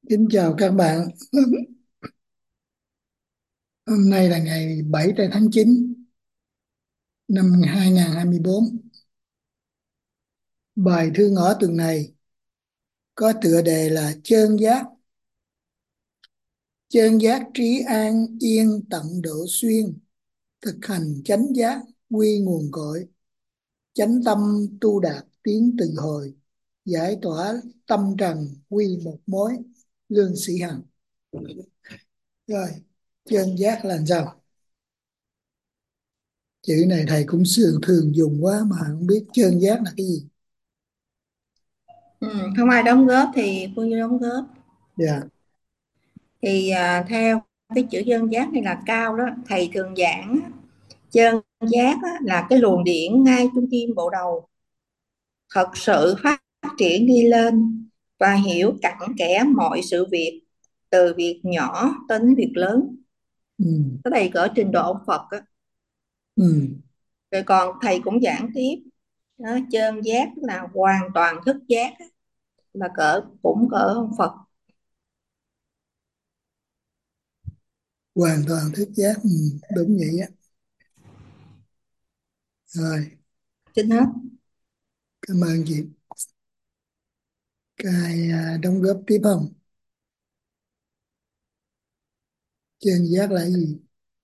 Kính chào các bạn. Hôm nay là ngày 7 tháng 9 năm 2024. Bài thư ngõ tuần này có tựa đề là Chơn giác. Chơn giác trí an yên tận độ xuyên, thực hành chánh giác quy nguồn cội, chánh tâm tu đạt tiến từ hồi, giải tỏa tâm trần quy một mối, Lương Sĩ Hằng. Rồi, chơn giác là sao? Chữ này thầy cũng thường dùng quá mà không biết chơn giác là cái gì. Ừ, không ai đóng góp thì Phương Như đóng góp. Dạ. Theo cái chữ dân giác này là cao đó, thầy thường giảng á, chân giác á, là cái luồng điển ngay trung tim bộ đầu, thật sự phát triển đi lên và hiểu cặn kẽ mọi sự việc, từ việc nhỏ đến việc lớn. Ừ. Cái thầy cỡ trình độ ông Phật á. Ừ. Rồi còn thầy cũng giảng tiếp đó, chân giác là hoàn toàn thức giác á, là cỡ ông Phật. Hoàn toàn thức giác. Ừ. Đúng vậy á. Rồi, Trên hết. cảm ơn chị. Cái đóng góp tiếp không? Chân giác là cái gì?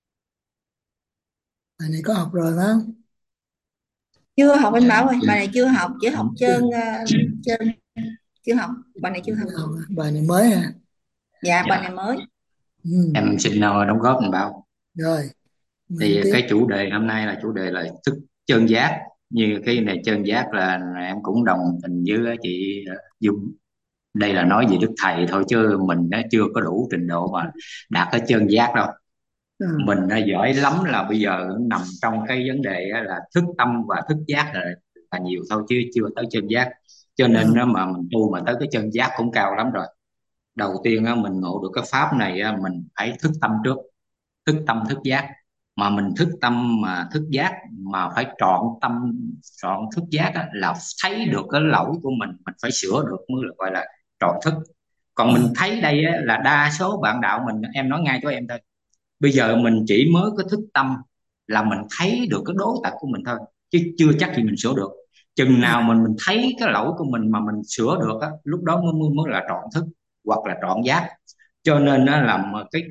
Bài này có học rồi phải không? Chưa học anh Dạ, Bảo ơi, bài này chưa học, chỉ học Chưa. trơn, chưa học, bài này chưa học. Chưa học à? Bài này mới à? Dạ bài này dạ. mới. Ừ. Em xin đóng góp mình bảo. Rồi, mình Thì tiếp. cái chủ đề hôm nay là chủ đề là thức chân giác. Như cái này chân giác là em cũng đồng tình với chị Dung. Đây là nói về Đức Thầy thôi chứ mình nó chưa có đủ trình độ mà đạt cái chân giác đâu. À. Mình đã giỏi lắm là bây giờ nằm trong cái vấn đề á là thức tâm và thức giác là nhiều thôi chứ chưa tới chân giác. Cho nên À. á, mà mình tu mà tới cái chân giác cũng cao lắm rồi. Đầu tiên á, mình ngộ được cái pháp này á, mình phải thức tâm trước, thức tâm thức giác. Mà mình thức tâm mà thức giác mà phải trọn tâm, trọn thức giác á, là thấy được cái lỗi của mình phải sửa được mới là gọi là trọn thức. Còn mình À. thấy đây á, là đa số bạn đạo mình, em nói ngay cho em thôi, bây giờ mình chỉ mới có thức tâm là mình thấy được cái đối tật của mình thôi, chứ chưa chắc gì mình sửa được. Chừng À. nào mình thấy cái lỗi của mình mà mình sửa được á, lúc đó mới là trọn thức hoặc là trọn giác. Cho nên nó là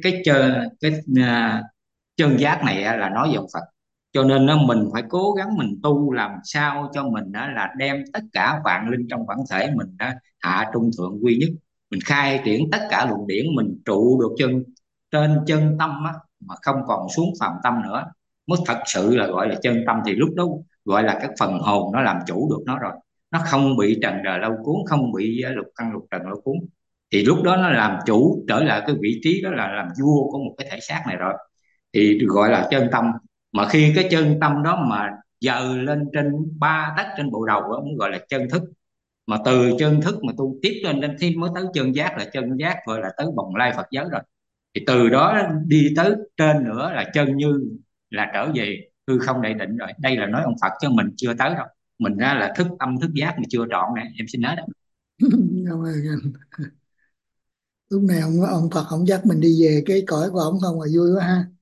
chân giác này á, là nói về ông Phật. Cho nên nó mình phải cố gắng mình tu làm sao cho mình á, là đem tất cả vạn linh trong bản thể mình á, hạ trung thượng quy nhất. Mình khai triển tất cả luồng điển, mình trụ được trên chân tâm á, mà không còn xuống phàm tâm nữa, mới thật sự là gọi là chân tâm. Thì lúc đó gọi là cái phần hồn nó làm chủ được nó rồi, nó không bị trần đời lâu cuốn, không bị lục căn lục trần lâu cuốn. Thì lúc đó nó làm chủ trở lại cái vị trí đó là làm vua của một cái thể xác này rồi, thì được gọi là chân tâm. Mà khi cái chân tâm đó mà dời lên trên ba tấc trên bộ đầu đó, mới gọi là chân thức. Mà từ chân thức mà tu tiếp lên lên thì mới tới chân giác, là chân giác gọi là tới bồng lai Phật giới rồi. Thì từ đó đi tới trên nữa là chân như, là trở về hư không đại định rồi. Đây là nói ông Phật chứ mình chưa tới đâu. Mình ra là thức tâm thức giác mà chưa trọn nè, em xin nói đó. Cảm ơn anh. Lúc này ông Phật ông dắt mình đi về cái cõi của ông không mà vui quá ha.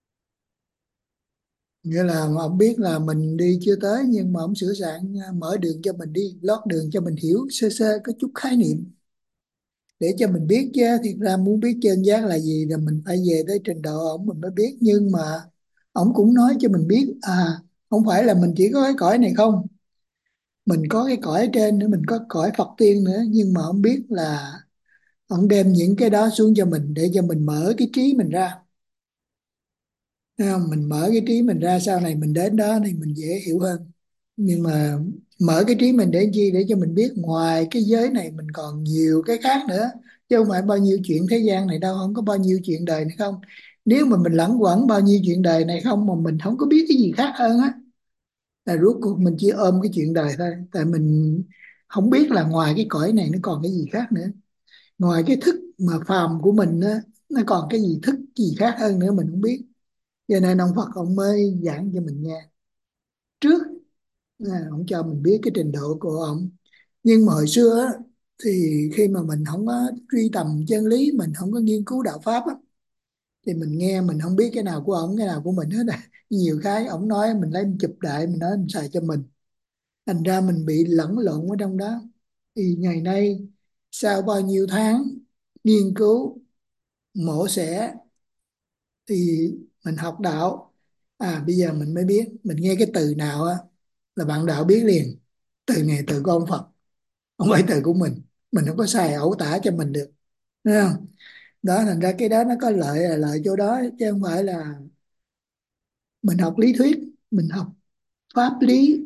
Nghĩa là ông biết là mình đi chưa tới nhưng mà ông sửa soạn mở đường cho mình đi, lót đường cho mình hiểu sơ sơ có chút khái niệm để cho mình biết, chứ thiệt ra muốn biết chân giác là gì là mình phải về tới trình độ ổng mình mới biết. Nhưng mà ổng cũng nói cho mình biết không phải là mình chỉ có cái cõi này không, mình có cái cõi ở trên nữa, mình có cõi Phật tiên nữa. Nhưng mà ông biết là ông đem những cái đó xuống cho mình để cho mình mở cái trí mình ra. Thấy không? Mình mở cái trí mình ra, sau này mình đến đó thì mình dễ hiểu hơn. Nhưng mà mở cái trí mình để chi? Để cho mình biết ngoài cái giới này mình còn nhiều cái khác nữa, chứ không phải bao nhiêu chuyện thế gian này đâu, không có bao nhiêu chuyện đời này không. Nếu mà mình lẳng quẩn bao nhiêu chuyện đời này không mà mình không có biết cái gì khác hơn á, là rốt cuộc mình chỉ ôm cái chuyện đời thôi. Tại mình không biết là ngoài cái cõi này nó còn cái gì khác nữa, ngoài cái thức mà phàm của mình á, nó còn cái gì thức gì khác hơn nữa mình không biết. Cho nên ông Phật ông mới giảng cho mình nghe trước, ông cho mình biết cái trình độ của ông. Nhưng mà hồi xưa á, Thì khi mà mình không có truy tầm chân lý, mình không có nghiên cứu đạo pháp á, thì mình nghe mình không biết cái nào của ổng cái nào của mình hết à. Nhiều cái ổng nói mình lấy mình chụp đại, mình nói mình xài cho mình, thành ra mình bị lẫn lộn ở trong đó. Thì ngày nay sau bao nhiêu tháng nghiên cứu mổ xẻ thì mình học đạo, bây giờ mình mới biết, mình nghe cái từ nào á là bạn đạo biết liền, từ này từ của ông Phật, không phải từ của mình không có xài ẩu tả cho mình được, thấy không? Đó, thành ra cái đó nó có lợi là lợi chỗ đó, chứ không phải là mình học lý thuyết, mình học pháp lý,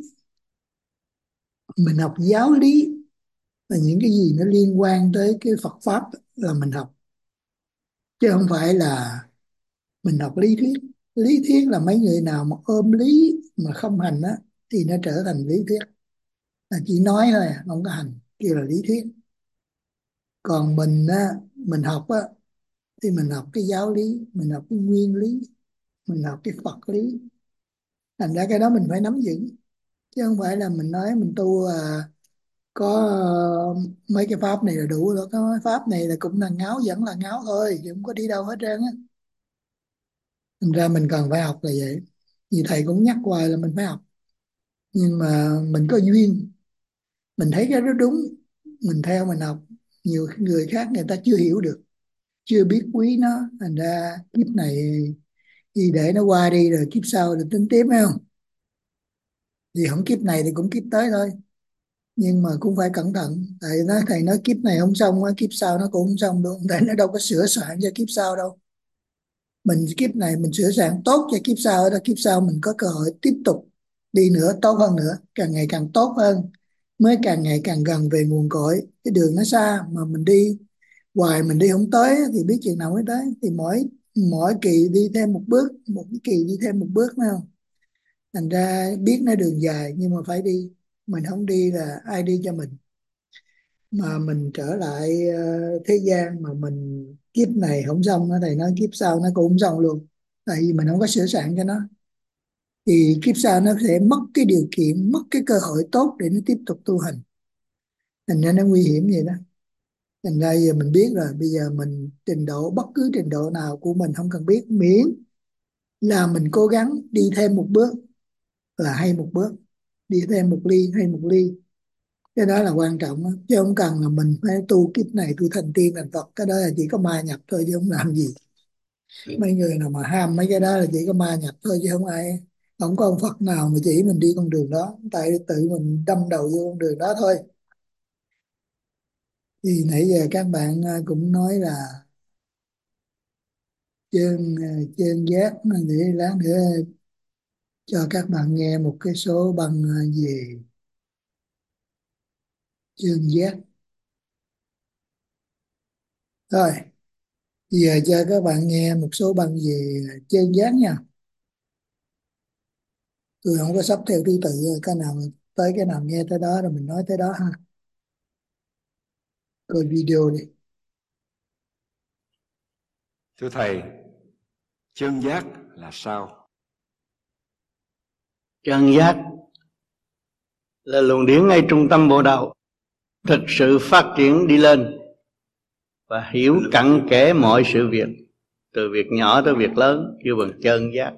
mình học giáo lý, là những cái gì nó liên quan tới cái Phật pháp là mình học, chứ không phải là mình học lý thuyết. Lý thuyết là mấy người nào mà ôm lý mà không hành á thì nó trở thành lý thuyết, là chỉ nói thôi không có hành, kêu là lý thuyết. Còn mình á, mình học á thì mình học cái giáo lý, mình học cái nguyên lý, mình học cái Phật lý, thành ra cái đó mình phải nắm vững, chứ không phải là mình nói mình tu có mấy cái pháp này là đủ rồi, cái pháp này là cũng là ngáo, vẫn là ngáo thôi chứ không có đi đâu hết trơn á. Thành ra mình cần phải học là vậy, vì thầy cũng nhắc hoài là mình phải học, nhưng mà mình có duyên, mình thấy cái đó đúng, mình theo mình học. Nhiều người khác người ta chưa hiểu được, chưa biết quý nó, thành ra kiếp này thì để nó qua đi rồi kiếp sau rồi tính tiếp, phải không? Thì không kiếp này thì cũng kiếp tới thôi, nhưng mà cũng phải cẩn thận, thầy nói kiếp này không xong á, kiếp sau nó cũng không xong đâu, tại nó đâu có sửa soạn cho kiếp sau đâu. Mình kiếp này mình sửa soạn tốt cho kiếp sau đó, kiếp sau mình có cơ hội tiếp tục đi nữa, tốt hơn nữa, càng ngày càng tốt hơn, mới càng ngày càng gần về nguồn cội. Cái đường nó xa mà mình đi hoài, mình đi không tới thì biết chừng nào mới tới. Thì mỗi mỗi kỳ đi thêm một bước, một cái kỳ đi thêm một bước, phải không? Thành ra biết nó đường dài nhưng mà phải đi, mình không đi là ai đi cho mình. Mà mình trở lại thế gian mà mình kiếp này không xong á, thầy nói kiếp sau nó cũng không xong luôn, tại vì mình không có sửa soạn cho nó, thì kiếp sau nó sẽ mất cái điều kiện, mất cái cơ hội tốt để nó tiếp tục tu hành, thành ra nó nguy hiểm vậy đó. Thành ra giờ mình biết rồi, bây giờ mình trình độ, bất cứ trình độ nào của mình không cần biết, miễn là mình cố gắng đi thêm một bước là hay một bước, đi thêm một ly hay một ly, cái đó là quan trọng đó. Chứ không cần là mình phải tu kiếp này tu thành tiên thành Phật, cái đó là chỉ có ma nhập thôi chứ không làm gì. Mấy người nào mà ham mấy cái đó là chỉ có ma nhập thôi chứ không ai, không có ông Phật nào mà chỉ mình đi con đường đó, tại tự mình đâm đầu vô con đường đó thôi. Thì nãy giờ các bạn cũng nói là chân giác, để lát nữa cho các bạn nghe một cái số băng về chân giác. Rồi, giờ cho các bạn nghe một số băng về chân giác nha. Tôi không có sắp theo thứ tự, cái nào tới cái nào nghe tới đó rồi mình nói tới đó ha. Coi video đi. Thưa Thầy, chân giác là sao? Chân giác là luồng điển ngay trung tâm bộ đầu, thực sự phát triển đi lên và hiểu cặn kẽ mọi sự việc, từ việc nhỏ tới việc lớn, kêu bằng chân giác.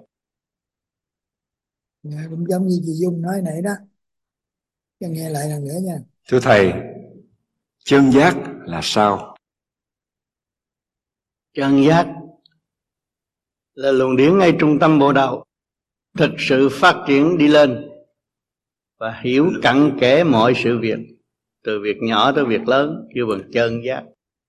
Cũng giống như chị Dung nói nãy đó, cho nghe lại lần nữa nha. Thưa Thầy, chân giác là sao? Chân giác là luồng điển ngay trung tâm bộ đầu, thực sự phát triển đi lên và hiểu cặn kẽ mọi sự việc, từ việc nhỏ tới việc lớn, kêu bằng chân giác.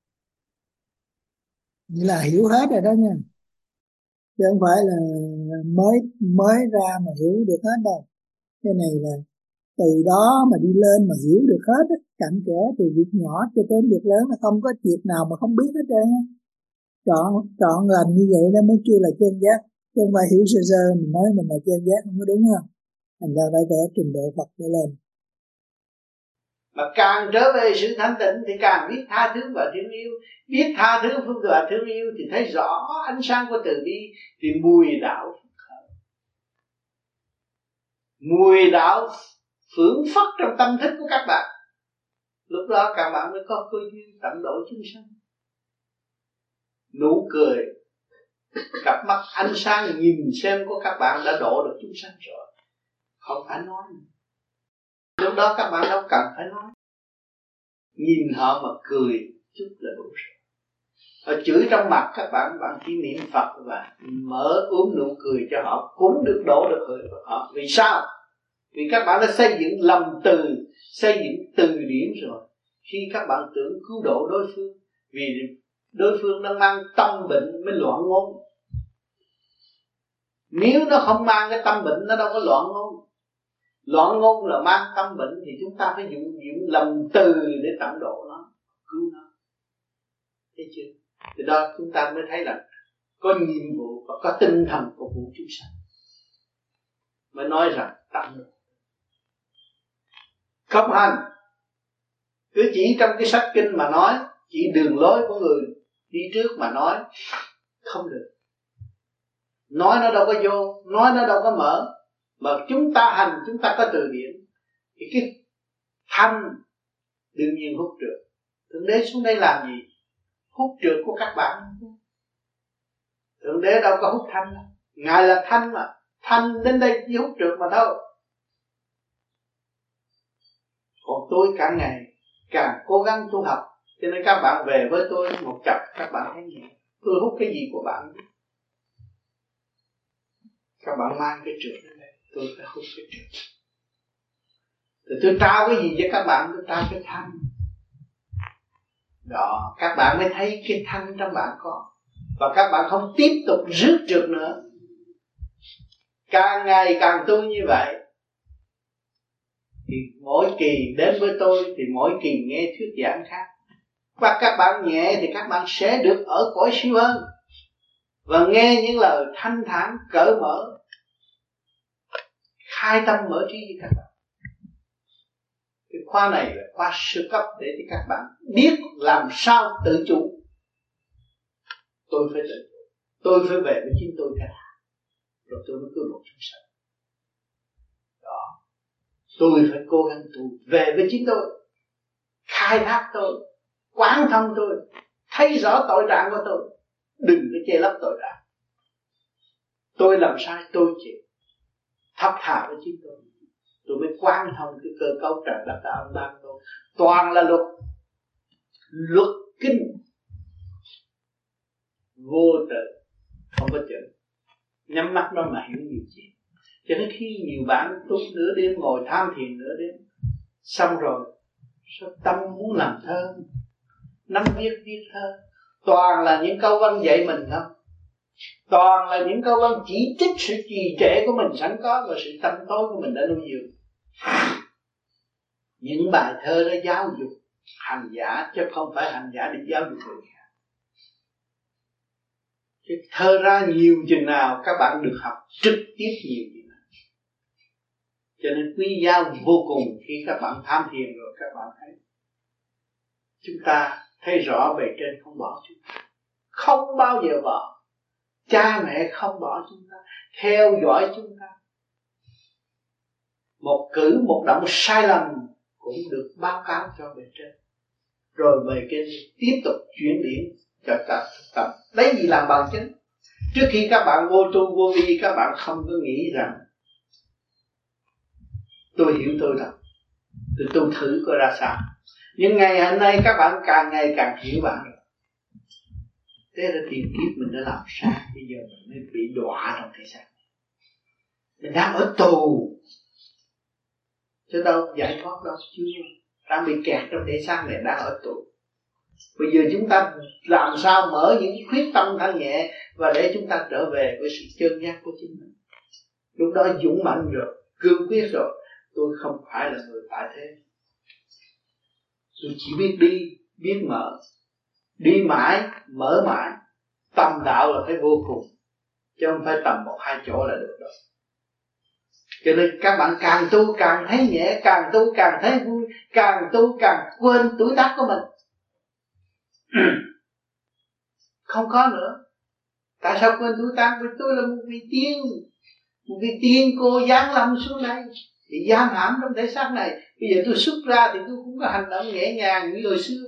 Vậy là hiểu hết rồi đó nha, chứ không phải là mới mới ra mà hiểu được hết đâu. Cái này là từ đó mà đi lên mà hiểu được hết á, cặn kẽ từ việc nhỏ cho đến việc lớn, là không có việc nào mà không biết hết trơn á. Trọn trọn lành như vậy đó mới kêu là chân giác, chứ không phải hiểu sơ sơ mình nói mình là chân giác, không có đúng không? Thành ra phải có trình độ Phật để lên. Mà càng trở về sự thanh tịnh thì càng biết tha thứ và thương yêu. Biết tha thứ và thương yêu thì thấy rõ ánh sáng của từ bi, thì mùi đạo phướng phất trong tâm thức của các bạn. Lúc đó các bạn mới có cơ duyên tận độ chúng sanh. Nụ cười, cặp mắt ánh sáng nhìn xem có các bạn đã độ được chúng sanh rồi, không phải nói. Lúc đó các bạn đâu cần phải nói, nhìn họ mà cười chút là đủ rồi. Họ chửi trong mặt các bạn, bạn chỉ niệm Phật và mở uống nụ cười cho họ cũng được độ được họ. Vì sao? Vì các bạn đã xây dựng lầm từ, xây dựng từ điển rồi. Khi các bạn tưởng cứu độ đối phương, vì đối phương đang mang tâm bệnh mới loạn ngôn. Nếu nó không mang cái tâm bệnh, nó đâu có loạn ngôn. Loạn ngôn là mang tâm bệnh, thì chúng ta phải dùng lầm từ để tận độ nó, cứu nó. Thấy chưa? Từ đó chúng ta mới thấy là có nhiệm vụ và có tinh thần phục vụ chúng sanh. Mới nói rằng tận độ. Không hành, cứ chỉ trong cái sách kinh mà nói, chỉ đường lối của người đi trước mà nói, không được. Nói nó đâu có vô, nói nó đâu có mở. Mà chúng ta hành, chúng ta có từ điển, thì cái thanh đương nhiên hút trượt. Thượng Đế xuống đây làm gì? Hút trượt của các bạn. Thượng Đế đâu có hút thanh đâu. Ngài là thanh mà, thanh đến đây chỉ hút trượt mà thôi. Còn tôi cả ngày càng cố gắng tu học, cho nên các bạn về với tôi một chập các bạn thấy nhẹ. Tôi hút cái gì của bạn? Các bạn mang cái trượt đến đây, tôi phải hút cái trượt. Thì tôi trao cái gì cho các bạn? Tôi trao cái thanh. Đó, các bạn mới thấy cái thanh trong bạn có. Và các bạn không tiếp tục rước trượt nữa. Càng ngày càng tu như vậy, thì mỗi kỳ đến với tôi thì mỗi kỳ nghe thuyết giảng khác. Và các bạn nhẹ thì các bạn sẽ được ở cõi siêu hơn, và nghe những lời thanh thản cởi mở, khai tâm mở trí với các bạn. Cái khóa này là khóa sơ cấp để cho các bạn biết làm sao tự chủ. Tôi phải tự chủ, tôi phải về với chính tôi cả, rồi tôi mới cứu độ chúng sanh. Đó, tôi phải cố gắng tu về với chính tôi, khai thác tôi, quán thông tôi, thấy rõ tội trạng của tôi, đừng có che lấp tội trạng. Tôi làm sai tôi chịu, thấp thà với chính tôi mới quán thông cái cơ cấu trời đất đã ông ban tôi. Toàn là luật kinh vô tự, không có chữ, nhắm mắt đó mà hiểu nhiều chuyện. Cho nên khi nhiều bạn tu nửa đêm ngồi tham thiền nửa đêm, xong rồi sao tâm muốn làm thơ, năm viết thơ, toàn là những câu văn dạy mình không, toàn là những câu văn chỉ trích sự trì trệ của mình sẵn có và sự tâm tối của mình đã nuôi dưỡng. Những bài thơ đó giáo dục hành giả, chứ không phải hành giả để giáo dục người khác. Chứ thơ ra nhiều chừng nào các bạn được học trực tiếp nhiều chừng nào. Cho nên quý giá vô cùng khi các bạn tham thiền rồi các bạn thấy chúng ta thấy rõ bề trên không bỏ chúng ta, không bao giờ bỏ. Cha mẹ không bỏ chúng ta, theo dõi chúng ta. Một cử một động sai lầm cũng được báo cáo cho bề trên, rồi về cái tiếp tục chuyển điển cho ta thực tập. Lấy gì làm bằng chứng? Trước khi các bạn vô tu vô vi, các bạn không có nghĩ rằng tôi hiểu tôi rồi, tôi thử coi ra sao. Nhưng ngày hôm nay các bạn càng ngày càng hiểu bạn rồi. Thế là tiền kiếp mình đã làm sao, bây giờ mình mới bị đọa trong thế gian. Mình đang ở tù, chứ đâu giải thoát đâu, chưa. Đang bị kẹt trong thế gian này, đang ở tù. Bây giờ chúng ta làm sao mở những khuyết tâm thanh nhẹ và để chúng ta trở về với sự chân giác của chính mình. Lúc đó dũng mạnh rồi, cương quyết rồi. Tôi không phải là người tại thế, tôi chỉ biết đi, biết mở. Đi mãi, mở mãi. Tầm đạo là phải vô cùng, chứ không phải tầm một hai chỗ là được đâu. Cho nên các bạn càng tu càng thấy nhẹ, càng tu càng thấy vui, càng tu càng quên tuổi tác của mình. Không có nữa. Tại sao quên tuổi tác? Vì tôi là một vị tiên cô giáng lâm xuống đây, bị giam hãm trong thể xác này. Bây giờ tôi xuất ra thì tôi cũng có hành động nhẹ nhàng như hồi xưa,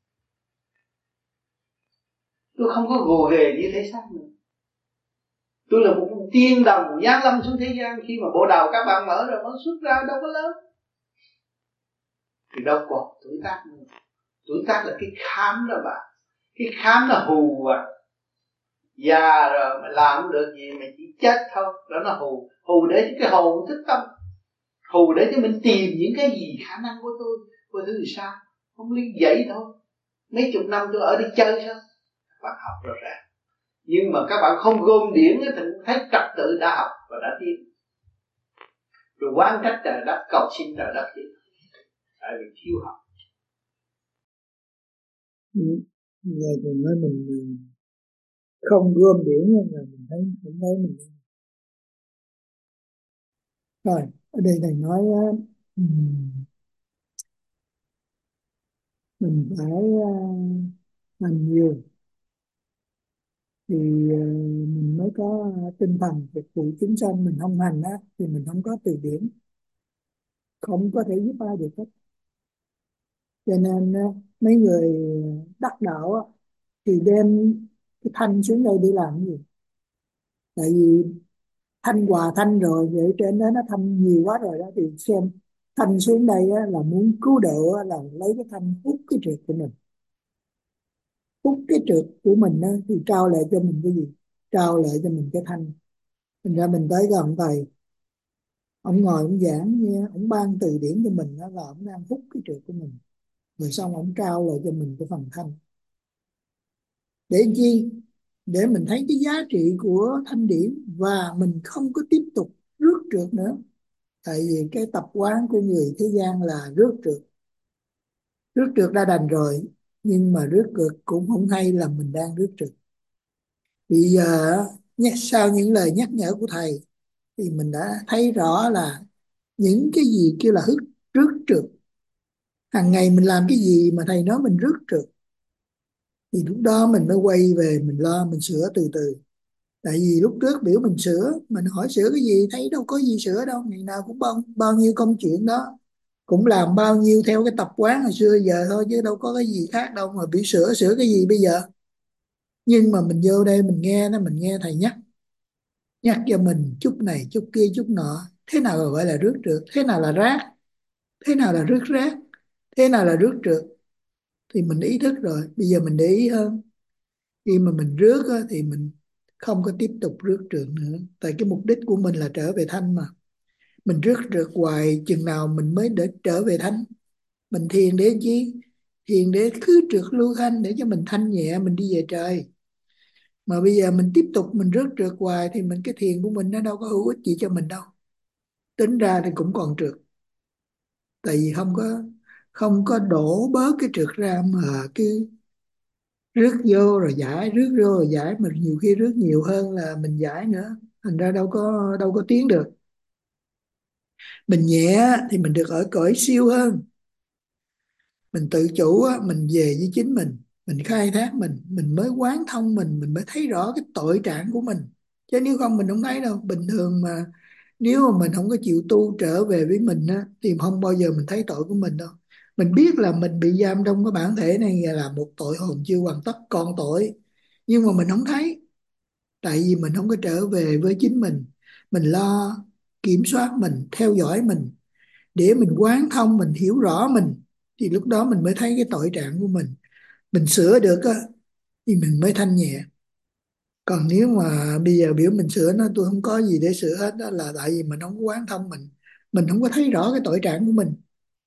tôi không có gồ ghề như thể xác nữa. Tôi là một tiên đồng giáng lâm xuống thế gian. Khi mà bộ đầu các bạn mở rồi, nó xuất ra đâu có lớn, thì đâu còn tuổi tác nữa. Tuổi tác là cái khám đó bạn. Cái khám là hù à. Già rồi mà làm không được gì, mà chỉ chết thôi. Đó là hù. Hù để cho cái hồn thức tâm, hù để cho mình tìm những cái gì khả năng của tôi. Của thứ gì sao? Không liên vậy thôi. Mấy chục năm tôi ở đây chơi sao? Các bạn học rõ ràng. Nhưng mà các bạn không gom điển thì thấy trật tự đã học và đã tiến. Rồi quan trách trời đất, cầu xin trời đất gì? Tại vì thiếu học. Giờ thì nói mình không gom điển là mình thấy cũng thấy mình. Rồi ở đây thầy nói mình phải làm nhiều thì mình mới có tinh thần phục vụ chúng sanh. Mình không hành á thì mình không có từ điển, không có thể giúp ai được hết. Cho nên mấy người đắc đạo á, thì đem cái thanh xuống đây để làm cái gì? Tại vì thanh hòa thanh rồi, vậy trên đó nó thanh nhiều quá rồi đó, thì xem thanh xuống đây á, là muốn cứu độ á, là lấy cái thanh hút cái trượt của mình. Hút cái trượt của mình á, thì trao lại cho mình cái gì? Trao lại cho mình cái thanh. Thành ra mình tới gần thầy, ông ngồi ông giảng nghe, ông ban từ điển cho mình, đó là ông đang hút cái trượt của mình, rồi xong ông trao lại cho mình cái phần thanh. Để làm chi? Để mình thấy cái giá trị của thanh điển và mình không có tiếp tục rước trượt nữa. Tại vì cái tập quán của người thế gian là rước trượt. Rước trượt đã đành rồi, nhưng mà rước trượt cũng không hay là mình đang rước trượt. Bây giờ sau những lời nhắc nhở của thầy thì mình đã thấy rõ là những cái gì kêu là rước trượt. Hàng ngày mình làm cái gì mà thầy nói mình rước trượt, thì lúc đó mình mới quay về mình lo mình sửa từ từ. Tại vì lúc trước biểu mình sửa, mình hỏi sửa cái gì, thấy đâu có gì sửa đâu, ngày nào cũng bao nhiêu công chuyện đó, cũng làm bao nhiêu theo cái tập quán hồi xưa giờ thôi, chứ đâu có cái gì khác đâu mà biểu sửa cái gì bây giờ. Nhưng mà mình vô đây mình nghe nó, mình nghe thầy nhắc nhắc cho mình chút này chút kia chút nọ. Thế nào là gọi là rước trượt, thế nào là rác, thế nào là rước rác, thế nào là rước trượt, thì mình ý thức rồi. Bây giờ mình để ý hơn. Khi mà mình rước á, thì mình không có tiếp tục rước trượt nữa. Tại cái mục đích của mình là trở về thanh mà. Mình rước trượt hoài chừng nào mình mới để trở về thanh. Mình thiền để chi? Thiền để cứ trượt lưu thanh, để cho mình thanh nhẹ mình đi về trời. Mà bây giờ mình tiếp tục mình rước trượt hoài thì cái thiền của mình nó đâu có hữu ích gì cho mình đâu. Tính ra thì cũng còn trượt. Tại vì không có đổ bớt cái trượt ra, mà cứ rước vô rồi giải, rước vô rồi giải, mà nhiều khi rước nhiều hơn là mình giải nữa. Thành ra đâu có tiến được. Mình nhẹ thì mình được ở cõi siêu hơn. Mình tự chủ á, mình về với chính mình khai thác mình mới quán thông mình mới thấy rõ cái tội trạng của mình. Chứ nếu không mình không thấy đâu. Bình thường mà nếu mà mình không có chịu tu trở về với mình á, thì không bao giờ mình thấy tội của mình đâu. Mình biết là mình bị giam trong cái bản thể này là một tội hồn chưa hoàn tất, còn tội, nhưng mà mình không thấy. Tại vì mình không có trở về với chính mình lo kiểm soát mình, theo dõi mình, để mình quán thông, mình hiểu rõ mình, thì lúc đó mình mới thấy cái tội trạng của mình sửa được á, thì mình mới thanh nhẹ. Còn nếu mà bây giờ biểu mình sửa nó, tôi không có gì để sửa hết, đó là tại vì mình không có quán thông mình không có thấy rõ cái tội trạng của mình.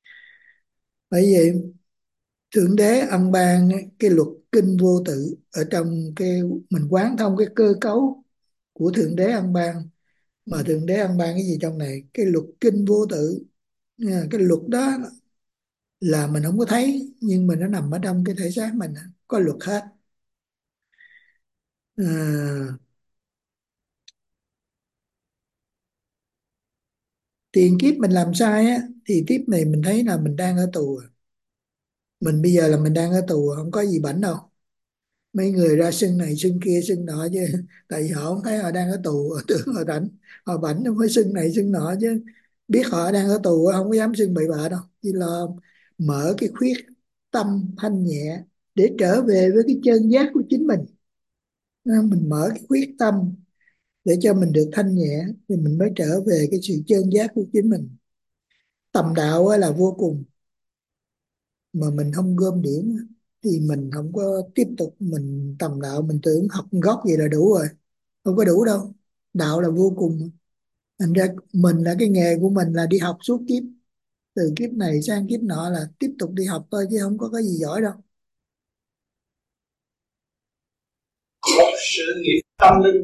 Bởi vậy Thượng Đế ân ban cái luật kinh vô tự, ở trong cái mình quán thông cái cơ cấu của Thượng Đế ân ban. Mà Thượng Đế ân ban cái gì trong này? Cái luật kinh vô tự nha. Cái luật đó là mình không có thấy, nhưng mà nó nằm ở trong cái thể xác mình, có luật hết. à, Tiền kiếp mình làm sai á, thì kiếp này mình thấy là mình đang ở tù. Mình bây giờ là mình đang ở tù, không có gì bảnh đâu. Mấy người ra xưng này xưng kia xưng nọ chứ, tại vì họ không thấy họ đang ở tù, họ tưởng họ rảnh, họ bảnh, không phải xưng này xưng nọ chứ. biết họ đang ở tù không có dám xưng bậy bạ đâu, chỉ là mở cái khuyết tâm thanh nhẹ để trở về với cái chân giác của chính mình. Mình mở cái khuyết tâm để cho mình được thanh nhẹ thì mình mới trở về cái sự chân giác của chính mình. Tầm đạo á là vô cùng, mà mình không gom điểm thì mình không có tiếp tục mình tầm đạo. Mình tưởng học gốc vậy là đủ rồi, không có đủ đâu. Đạo là vô cùng. Thành ra mình là cái nghề của mình là đi học suốt kiếp, từ kiếp này sang kiếp nọ là tiếp tục đi học thôi, chứ không có cái gì giỏi đâu. Một sự nghiệp tâm linh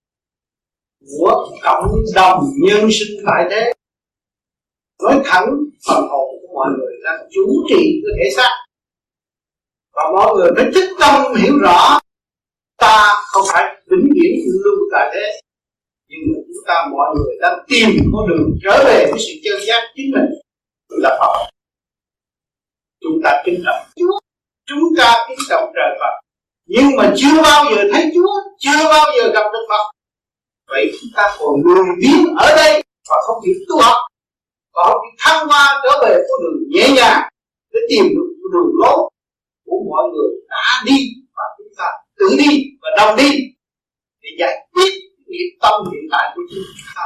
của cộng đồng nhân sinh tại thế, nói thẳng phần hồn của mọi người đang chủ trì cái thể xác, và mọi người phải thức tâm hiểu rõ ta không phải vĩnh viễn lưu tại thế, nhưng mà chúng ta mọi người đang tìm con đường trở về với sự chân giác chính mình là Phật. Chúng ta kính trọng Chúa, chúng ta kính trọng trời Phật, nhưng mà chưa bao giờ thấy Chúa, chưa bao giờ gặp được Phật. Vậy chúng ta còn lười biếng ở đây và không chịu tu học, và không chịu thăng hoa trở về con đường nhẹ nhàng để tìm được con đường lối của mọi người đã đi, và chúng ta tự đi và đồng đi để giải quyết nghiệp tâm hiện tại của chúng ta.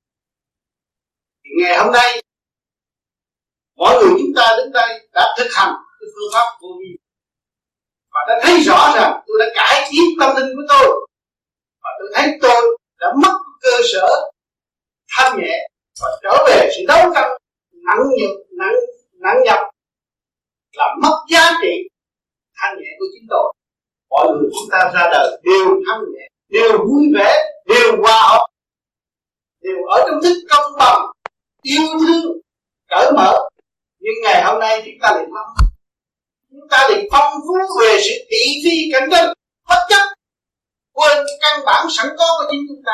Thì ngày hôm nay mọi người chúng ta đến đây đã thực hành cái phương pháp vô vi và đã thấy rõ rằng tôi đã cải tiến tâm linh của tôi, và tôi thấy tôi đã mất cơ sở thanh nhẹ và trở về sự đấu tranh nặng nhọc, làm mất giá trị thanh nhẹ của chính tôi. Mọi người chúng ta ra đời đều thanh nhẹ, đều vui vẻ, đều hòa hợp, đều ở trong thức công bằng, yêu thương, cởi mở. Nhưng ngày hôm nay chúng ta lại phong phú về sự thị phi cạnh tranh, bất chấp quên căn bản sẵn có của chính chúng ta.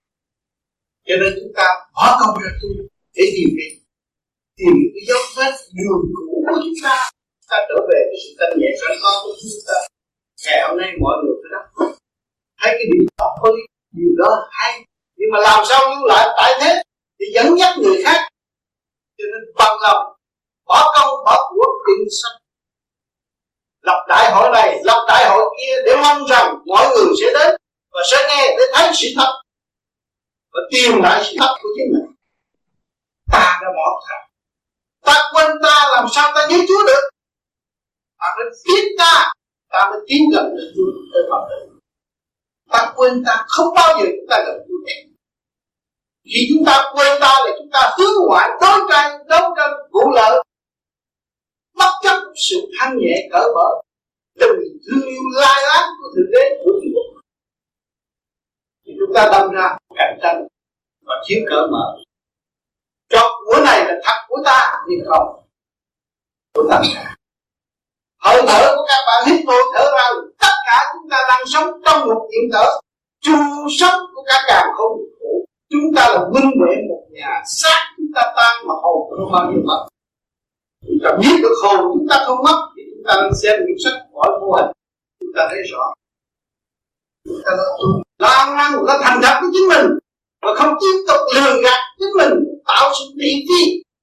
Cho nên chúng ta bỏ công ra tu để tìm cái dấu vết đường cũ của chúng ta trở về với sự thanh nhẹ sẵn có của chúng ta. Ngày hôm nay mọi người phải đắc thấy cái điều đó thôi, điều đó hay, nhưng mà làm sao lưu lại tại thế thì dẫn dắt người khác. Cho nên bằng lòng bỏ công bỏ của tìm sanh, lập đại hội này lập đại hội kia để mong rằng mọi người sẽ đến và sẽ nghe để thấy sự thật và tìm lại sự thật của chính mình. Ta đã bỏ ta quên ta, làm sao ta nhớ Chúa được? Ta phải biết ta mới tiến gần đến Chúa tới Phật được. Ta quên ta không bao giờ chúng ta gần Chúa hết. Khi chúng ta quên ta là chúng ta hướng ngoại đấu tranh vụ lợi, bất chấp sự thanh nhẹ cởi mở, tình thương yêu lai láng của thượng đế của Chúa. Thì chúng ta đâm ra cạnh tranh và thiếu cởi mở. Cho của này là thật của ta, nhưng không của ta. Hơi thở của các bạn hít vô thở ra, tất cả chúng ta đang sống trong một nhịp thở chung sống của cả càng không khổ. Chúng ta là huynh đệ một nhà, xác chúng ta tan mà hồn không bao nhiêu mất. Chúng ta biết được hồn chúng ta không mất thì chúng ta đang xem những sách hỏi vô hình, chúng ta thấy rõ. Chúng ta làm năng là thành thật với chính mình và không tiếp tục lường gạt chính mình, tạo sự thị phi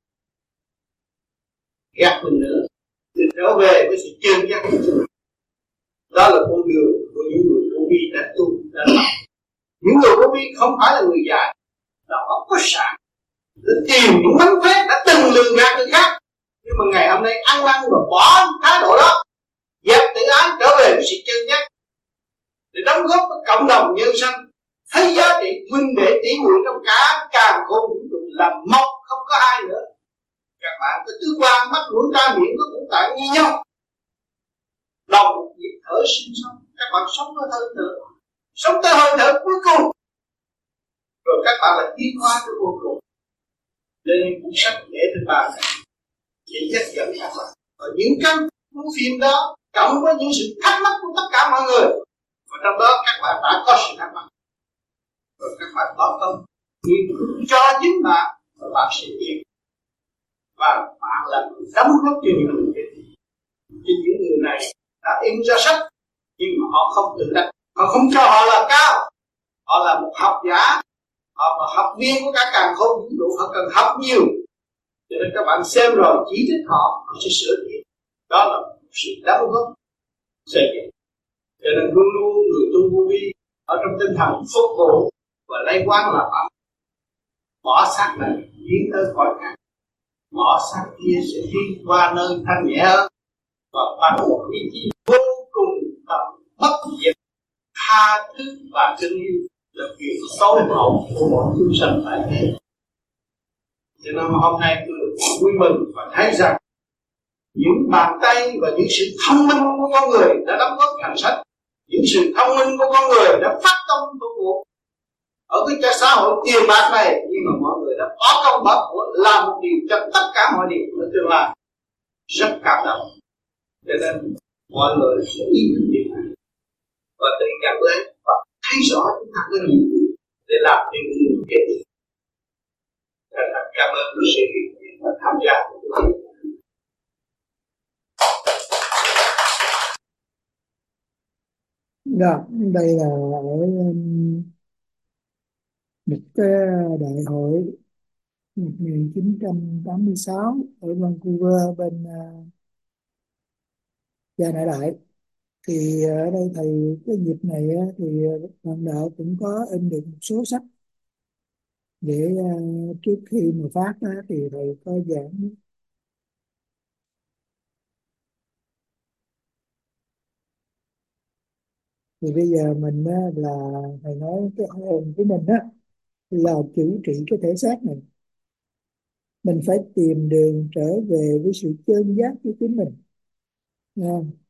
gạt mình nữa để trở về với sự chân giác của chúng. Đó là con đường của những người vô vi đã tu đã làm. Những người vô vi không phải là người già, là họ có sẵn để tìm những mánh khóe đã từng lường gạt người khác, nhưng mà ngày hôm nay ăn năn và bỏ thái độ đó, dẹp tự ái trở về với sự chân giác để đóng góp với cộng đồng nhân sanh, thấy giá trị huynh đệ tỷ muội trong cả càng khôn vũ trụ là một, không có hai nữa. Các bạn có tứ quan mắt mũi tai miệng có cũng tại như nhau, đồng một nhịp thở sinh sống. Các bạn sống với hơi thở, sống tới hơi thở cuối cùng, rồi các bạn lại tiến hóa tới vô cùng. Nên cuốn sách để trên bàn này chỉ dắt dẫn các bạn, và những căn cuốn phim đó cộng với những sự thắc mắc của tất cả mọi người, và trong đó các bạn đã có sự thắc mắc, rồi các bạn bỏ công nghiên cứu cho chính bạn, và bạn sẽ biết, và bạn là người đóng góp cho những người khác. Thì những người này đã in ra sách, nhưng mà họ không tự đặt, họ không cho họ là cao, họ là một học giả Họ mà học viên của cả càng không vũ trụ, họ cần học nhiều, cho nên các bạn xem rồi chỉ thích họ, họ sẽ sửa chữa. Đó là sự đóng góp xây dựng. Cho nên luôn luôn người tu vô vi ở trong tinh thần phục vụ và lấy quán làm ấm, bỏ xác này tiến tới cõi khác, bỏ xác kia sẽ đi qua nơi thanh nhẹ hơn, và bằng một ý chí vô cùng tận bất diệt, tha thứ và thương yêu là chuyện tối hậu của mọi chúng sanh tại thế. Cho nên hôm nay tôi được vui mừng và thấy rằng những bàn tay và những sự thông minh của con người đã đóng góp thành sách, những sự thông minh của con người đã phát tâm phục vụ ở cái xã hội tiền bạc này, nhưng mà mọi người đã bỏ công bỏ của làm một điều cho tất cả mọi điều ở tương lai. Rất cảm động. Cho nên mọi người sẽ ý thức điều này và tự cảm lấy và thấy rõ chúng ta có nhiệm vụ để làm những điều kế tiếp. Cảm ơn sự hiện diện và tham gia của quý vị. Rồi, đây là ở một cái đại hội 1986 ở Vancouver bên Gia Nại Đại. Thì ở đây thầy cái dịp này á, thì bạn đạo cũng có in được một số sách để trước khi mà phát á, thì thầy có giảng. Thì bây giờ mình á, là thầy nói cái hồn của mình á là chủ trị cái thể xác này. Mình phải tìm đường trở về với sự chân giác của chính mình nha.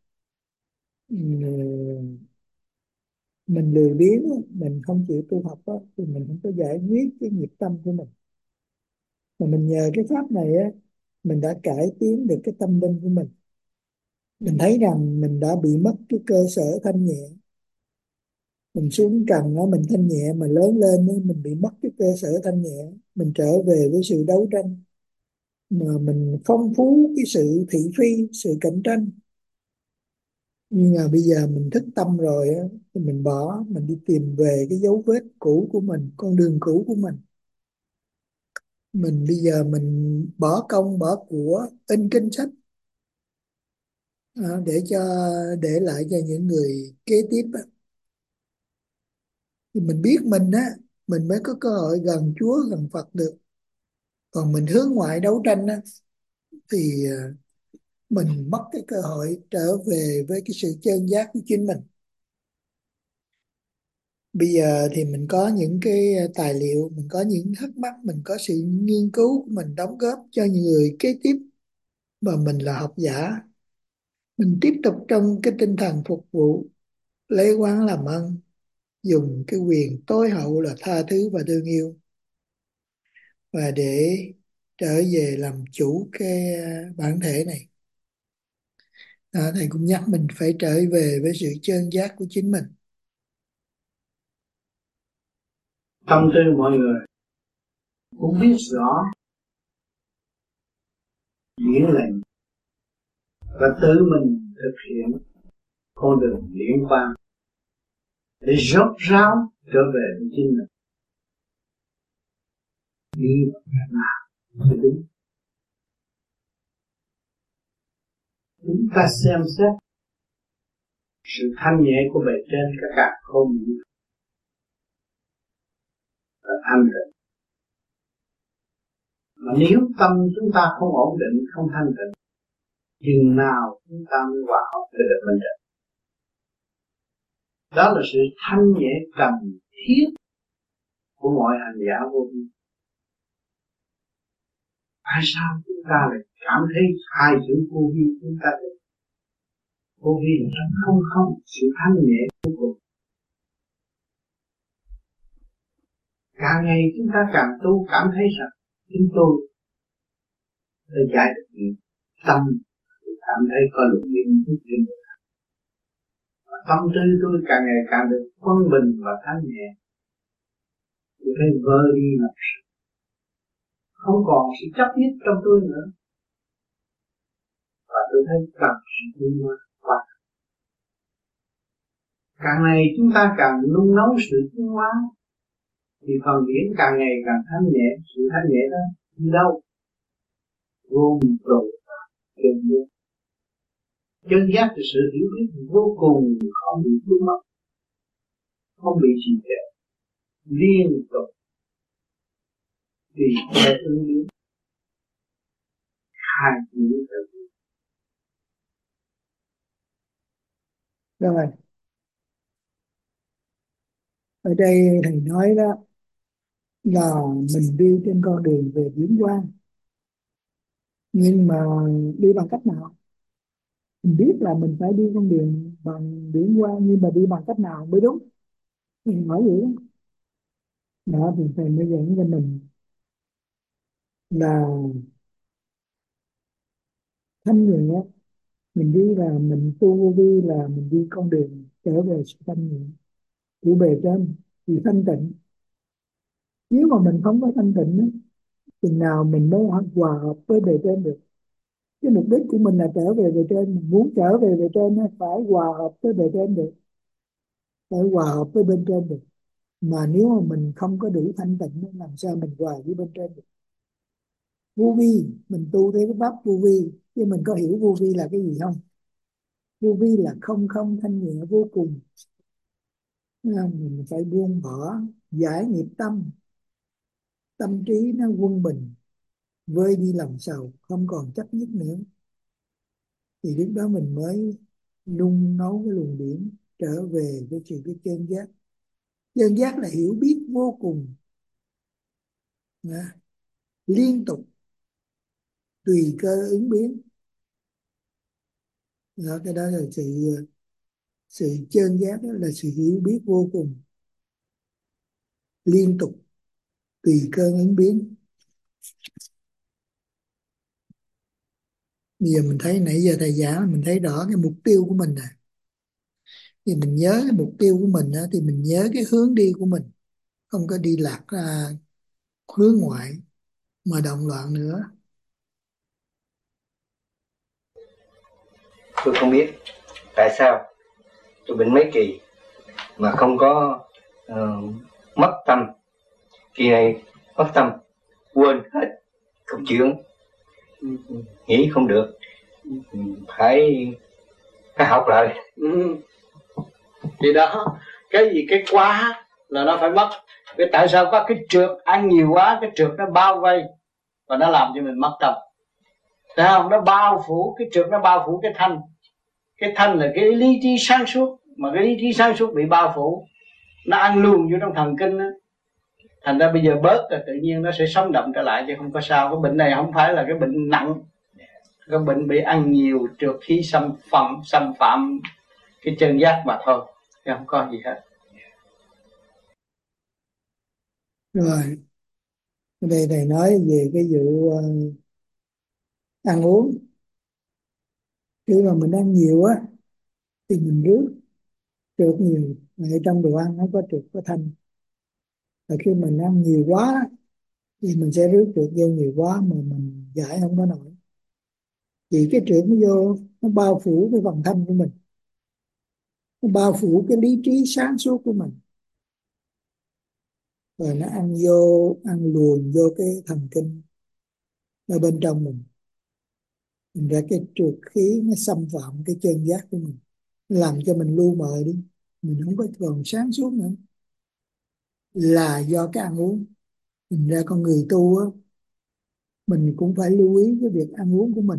Mình lười biếng á, mình không chịu tu học á, thì mình không có giải quyết cái nghiệp tâm của mình. Mà mình nhờ cái pháp này á, mình đã cải tiến được cái tâm linh của mình. Mình thấy rằng mình đã bị mất cái cơ sở thanh nhẹ. Mình xuống trần á, mình thanh nhẹ, mà lớn lên á, mình bị mất cái cơ sở thanh nhẹ. Mình trở về với sự đấu tranh, mà mình phong phú cái sự thị phi, sự cạnh tranh. Nhưng mà bây giờ mình thức tâm rồi á, thì mình bỏ, mình đi tìm về cái dấu vết cũ của mình, con đường cũ của mình. Mình bây giờ mình bỏ công bỏ của in kinh sách để lại cho những người kế tiếp á. Thì mình biết mình á, mình mới có cơ hội gần Chúa gần Phật được. Còn mình hướng ngoại đấu tranh á, thì mình mất cái cơ hội trở về với cái sự chân giác của chính mình. Bây giờ thì mình có những cái tài liệu, mình có những thắc mắc, mình có sự nghiên cứu, mình đóng góp cho những người kế tiếp, mà mình là học giả. Mình tiếp tục trong cái tinh thần phục vụ, lấy quán làm ân, dùng cái quyền tối hậu là tha thứ và thương yêu, và để trở về làm chủ cái bản thể này. Thầy cũng nhắc mình phải trở về với sự chân giác của chính mình. Tâm tư mọi người cũng biết rõ điển lệnh và tự mình thực hiện con đường điển quang để rốt ráo trở về với chính mình, đi nào thì đúng. Chúng ta xem xét sự thanh nhẹ của bề trên các cả không và thanh tịnh. Mà nếu tâm chúng ta không ổn định, không thanh tịnh, chừng nào chúng ta mới hòa hợp với được mình định. Đó là sự thanh nhẹ cần thiết của mọi hành giả vô vi. Tại sao chúng ta lại cảm thấy hai chữ vô vi chúng ta thích? Vô vi là không, sự thanh nhẹ vô cùng. Càng ngày chúng ta càng tu cảm thấy rằng chúng tôi đã giải được những tâm, cảm thấy có luồng điện thức trên người. Và tâm tư tôi càng ngày càng được quân bình và thanh nhẹ. Tôi thấy vơi đi là không còn sự chấp nhất trong tôi nữa. Và tôi thấy cần sự tiến hóa. Càng ngày chúng ta càng nung nấu sự tiến hóa thì phần điển càng ngày càng thanh nhẹ. Sự thanh nhẹ đó đi đâu? Vô trụ chân giác. Chân giác là sự hiểu biết vô cùng, không bị vướng mắc, không bị trì trệ, liên tục tùy theo ứng biến, hai chữ Rồi, ở đây thầy nói đó là mình đi trên con đường về điển quang, nhưng mà đi bằng cách nào? Mình biết là mình phải đi con đường bằng điển quang, nhưng mà đi bằng cách nào mới đúng? Mình hỏi vậy đó. Đó thì thầy mới dẫn cho mình là thanh nhẹ. Mình đi là mình tu vô vi, là mình đi con đường trở về sự thanh nhẹ của bề trên, thì thanh tịnh. Nếu mà mình không có thanh tịnh á, chừng nào mình mới hòa hợp với bề trên được? Cái mục đích của mình là trở về bề trên, mình muốn trở về bề trên á, phải hòa hợp với bề trên được, phải hòa hợp với bên trên được. Mà nếu mà mình không có đủ thanh tịnh á, làm sao mình hòa với bên trên được? Vô vi, mình tu theo cái pháp vô vi, chứ mình có hiểu vô vi là cái gì không? Vô vi là không không thanh nhẹ vô cùng. Mình phải buông bỏ, giải nghiệp tâm, tâm trí nó quân bình, vơi đi lòng sầu, không còn chấp nhất nữa, thì lúc đó mình mới nung nấu cái luồng điển trở về với sự cái chân giác. Chân giác là hiểu biết vô cùng, liên tục, tùy cơ ứng biến. Đó, cái đó là sự chân giác, đó là sự hiểu biết vô cùng, liên tục, tùy cơ ứng biến. Bây giờ mình thấy nãy giờ thầy giảng, mình thấy rõ cái mục tiêu của mình nè. Thì mình nhớ cái mục tiêu của mình á, thì mình nhớ cái hướng đi của mình, không có đi lạc ra hướng ngoại mà động loạn nữa. Tôi không biết tại sao tôi bệnh mấy kỳ mà không có mất tâm. Kỳ này mất tâm, quên hết công chuyện, nghĩ không được, phải học lại. Thì đó, cái gì cái quá là nó phải mất. Cái tại sao có cái trượt ăn nhiều quá, cái trượt nó bao vây và nó làm cho mình mất tâm. Thấy không? Nó bao phủ, cái trượt nó bao phủ cái thanh. Cái thanh là cái lý trí sáng suốt, mà cái lý trí sáng suốt bị bao phủ, nó ăn luôn vô trong thần kinh đó. Thành ra bây giờ bớt là tự nhiên nó sẽ sống động trở lại, chứ không có sao. Cái bệnh này không phải là cái bệnh nặng, cái bệnh bị ăn nhiều trượt khí xâm phạm cái chân giác mà thôi, chứ không có gì hết. Rồi, ở đây thầy nói về cái vụ ăn uống. Khi mà mình ăn nhiều á thì mình rước trượt nhiều, mà ở trong đồ ăn nó có trượt có thanh. Và khi mình ăn nhiều quá thì mình sẽ rước trượt vô nhiều quá mà mình giải không có nổi, thì cái trượt nó vô, nó bao phủ cái phần thanh của mình, nó bao phủ cái lý trí sáng suốt của mình, rồi nó ăn vô, ăn luồn vô cái thần kinh ở bên trong mình. Thành ra cái trượt khí nó xâm phạm cái chân giác của mình, làm cho mình lu mờ đi, mình không có còn sáng suốt nữa, là do cái ăn uống. Thành ra con người tu á, mình cũng phải lưu ý cái việc ăn uống của mình.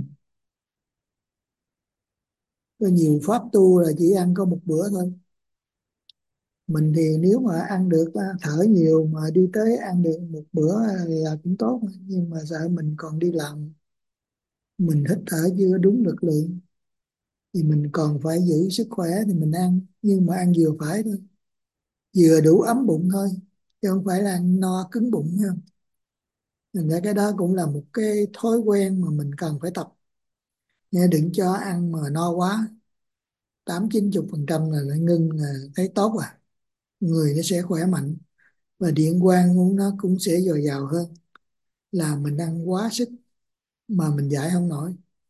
Có nhiều pháp tu là chỉ ăn có một bữa thôi. Mình thì nếu mà ăn được thở nhiều mà đi tới ăn được một bữa là cũng tốt, nhưng mà sợ mình còn đi làm, mình hít thở chưa đúng lực lượng, thì mình còn phải giữ sức khỏe thì mình ăn, nhưng mà ăn vừa phải thôi, vừa đủ ấm bụng thôi, chứ không phải là ăn no cứng bụng nha. Thành ra cái đó cũng là một cái thói quen mà mình cần phải tập nha. Đừng cho ăn mà no quá, 80-90% là nó ngưng là thấy tốt à, người nó sẽ khỏe mạnh và điện quang nó cũng sẽ dồi dào hơn là mình ăn quá sức mà mình giải không nổi,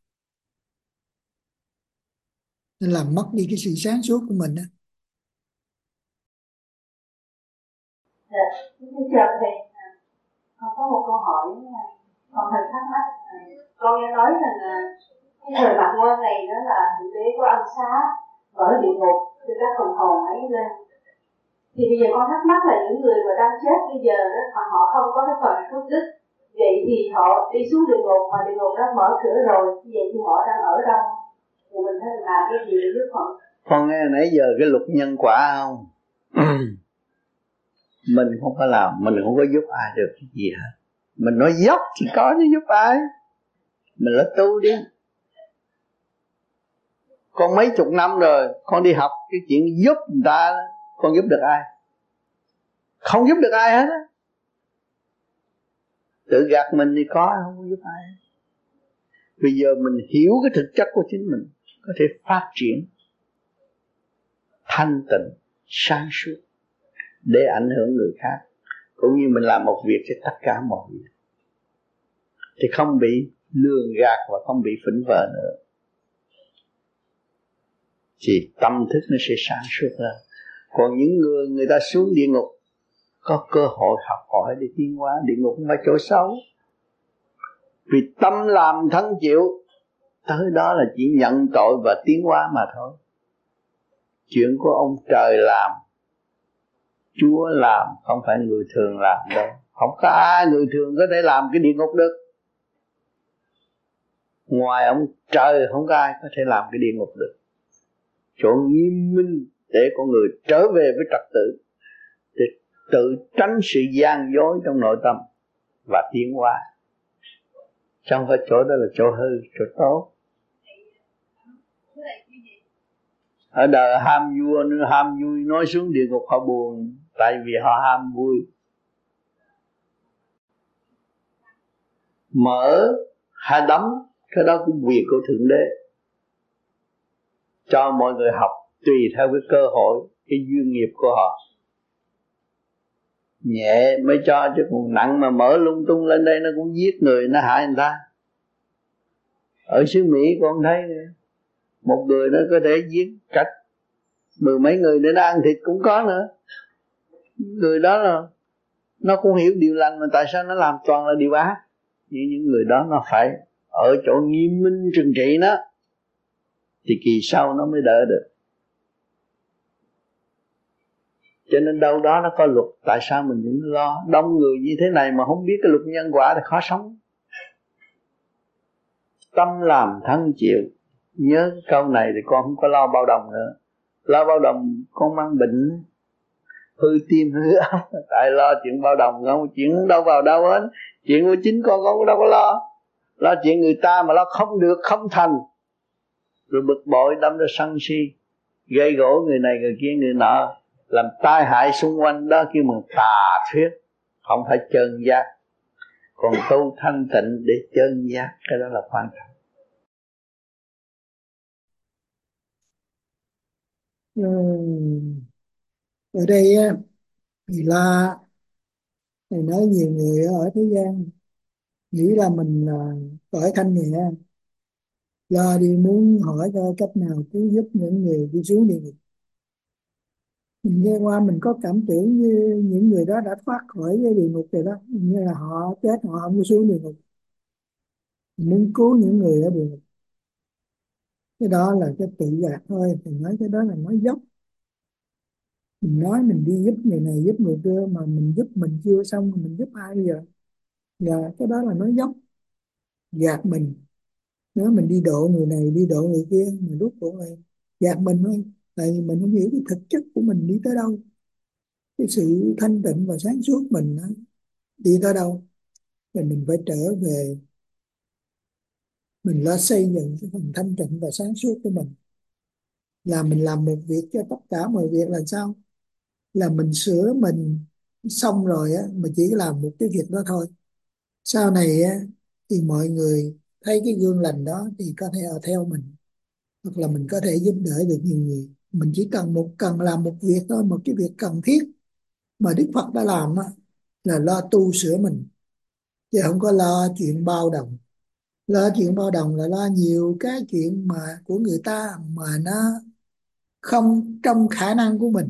nên làm mất đi cái sự sáng suốt của mình đó. Dạ, xin chào thầy. Con có một câu hỏi con hơi thắc mắc. Con nghe nói rằng cái thời Mạt Nguyên này đó là Thượng Đế có ân xá mở địa ngục cho các phần hồn ấy lên. Thì bây giờ con thắc mắc là những người mà đang chết bây giờ đó mà họ không có cái phần phước đức, vậy thì họ đi xuống địa ngục mà địa ngục đã mở cửa rồi, vậy thì họ đang ở đâu? Thì mình phải làm cái gì để giúp họ? Con nghe nãy giờ cái luật nhân quả không? Mình không có làm, mình không có giúp ai được cái gì hết. Mình nói dốc thì có chứ giúp ai. Mình là tu đi. Con mấy chục năm rồi, con đi học cái chuyện giúp người ta, con giúp được ai? Không giúp được ai hết á. Tự gạt mình thì không có giúp ai. Bây giờ mình hiểu cái thực chất của chính mình, có thể phát triển thanh tịnh, sáng suốt để ảnh hưởng người khác, cũng như mình làm một việc cho tất cả mọi việc, thì không bị lường gạt và không bị phỉnh vợ nữa, thì tâm thức nó sẽ sáng suốt hơn. Còn những người ta xuống địa ngục có cơ hội học hỏi để tiến hóa. Địa ngục không phải chỗ xấu, vì tâm làm thân chịu, tới đó là chỉ nhận tội và tiến hóa mà thôi. Chuyện của ông trời làm, Chúa làm, không phải người thường làm đâu. Không có ai người thường có thể làm cái địa ngục được. Ngoài ông trời không có ai có thể làm cái địa ngục được. Chỗ nghiêm minh để con người trở về với trật tự, để tự tránh sự gian dối trong nội tâm và tiến hóa. Chứ không phải chỗ đó là chỗ hư, chỗ tốt. Ở đời ham vui nói xuống địa ngục họ buồn, tại vì họ ham vui. Mở hay đóng, cái đó cũng việc của Thượng Đế, cho mọi người học tùy theo cái cơ hội, cái duyên nghiệp của họ. Nhẹ mới cho, chứ còn nặng mà mở lung tung lên đây nó cũng giết người, nó hại người ta. Ở xứ Mỹ con thấy một người nó có thể giết cách 10 mấy người để nó ăn thịt cũng có nữa. Người đó là nó cũng hiểu điều lành, mà tại sao nó làm toàn là điều ác? Những người đó nó phải ở chỗ nghiêm minh trừng trị nó, thì kỳ sau nó mới đỡ được. Cho nên đâu đó nó có luật. Tại sao mình cũng lo đông người như thế này mà không biết cái luật nhân quả thì khó sống. Tâm làm thân chịu. Nhớ câu này thì con không có lo bao đồng nữa. Lo bao đồng con mang bệnh, hư tim hư óc. Tại lo chuyện bao đồng không, chuyện đâu vào đâu hết. Chuyện của chính con cũng đâu có lo. Lo chuyện người ta mà lo không được, không thành, rồi bực bội đâm ra sân si, gây gỗ người này người kia người nọ, làm tai hại xung quanh. Đó kêu bằng tà thuyết, không phải chân giác. Còn tu thanh tịnh để chân giác, cái đó là quan trọng. Ở đây á, thì la, thì nói nhiều người ở thế gian nghĩ là mình là cõi thanh nhẹ, la đi muốn hỏi coi cách nào cứu giúp những người đi xuống địa ngục. Mình nghe qua mình có cảm tưởng như những người đó đã thoát khỏi cái địa ngục rồi đó, như là họ chết họ không có xuống địa ngục. Mình muốn cứu những người ở địa ngục. Cái đó là cái tự gạt thôi. Mình nói cái đó là nói dốc. Mình nói mình đi giúp người này giúp người kia, mà mình giúp mình chưa xong mà mình giúp ai bây giờ? Và cái đó là nói dốc, gạt mình. Nếu mình đi độ người này đi độ người kia, mình rút cuộc này gạt mình thôi. Tại vì mình không hiểu cái thực chất của mình đi tới đâu, cái sự thanh tịnh và sáng suốt mình đó, đi tới đâu. Thì mình phải trở về, mình lo xây dựng cái phần thanh tịnh và sáng suốt của mình. Là mình làm một việc cho tất cả mọi việc là sao? Là mình sửa mình xong rồi á, mà chỉ làm một cái việc đó thôi. Sau này á, thì mọi người thấy cái gương lành đó thì có thể theo mình, hoặc là mình có thể giúp đỡ được nhiều người. Mình chỉ cần làm một việc thôi, một cái việc cần thiết mà Đức Phật đã làm á, là lo tu sửa mình, chứ không có lo chuyện bao đồng. Lo chuyện bao đồng là lo nhiều cái chuyện mà của người ta mà nó không trong khả năng của mình,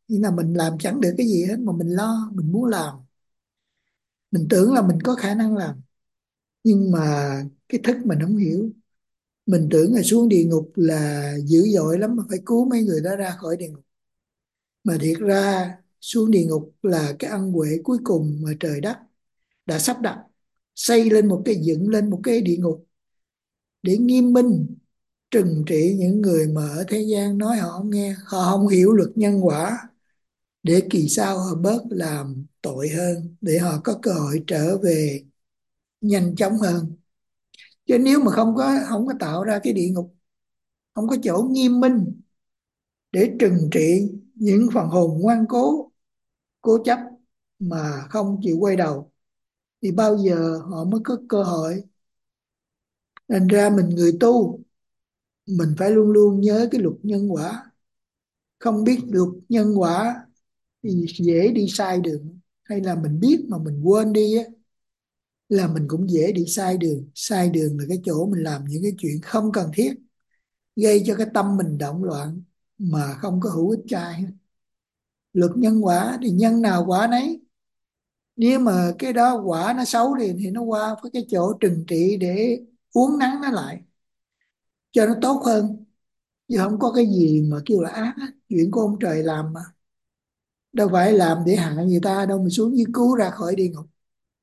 Nghĩa là mình làm chẳng được cái gì hết mà mình lo, mình muốn làm, mình tưởng là mình có khả năng làm, nhưng mà cái thức mình không hiểu. Mình tưởng là xuống địa ngục là dữ dội lắm mà phải cứu mấy người đó ra khỏi địa ngục, mà thiệt ra xuống địa ngục là cái ân huệ cuối cùng mà trời đất đã sắp đặt, xây lên một cái, dựng lên một cái địa ngục để nghiêm minh trừng trị những người mà ở thế gian nói họ không nghe, họ không hiểu luật nhân quả, để kỳ sau họ bớt làm tội hơn, để họ có cơ hội trở về nhanh chóng hơn. Chứ nếu mà không có tạo ra cái địa ngục, không có chỗ nghiêm minh để trừng trị những phần hồn ngoan cố, cố chấp mà không chịu quay đầu, thì bao giờ họ mới có cơ hội. Thành ra mình người tu, mình phải luôn luôn nhớ cái luật nhân quả. Không biết luật nhân quả thì dễ đi sai đường, hay là mình biết mà mình quên đi á, là mình cũng dễ đi sai đường. Sai đường là cái chỗ mình làm những cái chuyện không cần thiết, gây cho cái tâm mình động loạn mà không có hữu ích cho ai hết. Luật nhân quả thì nhân nào quả nấy, nếu mà cái đó quả nó xấu thì nó qua với cái chỗ trừng trị để uốn nắn nó lại cho nó tốt hơn. Chứ không có cái gì mà kêu là ác á. Chuyện của ông trời làm mà, đâu phải làm để hại người ta đâu mà xuống như cứu ra khỏi địa ngục.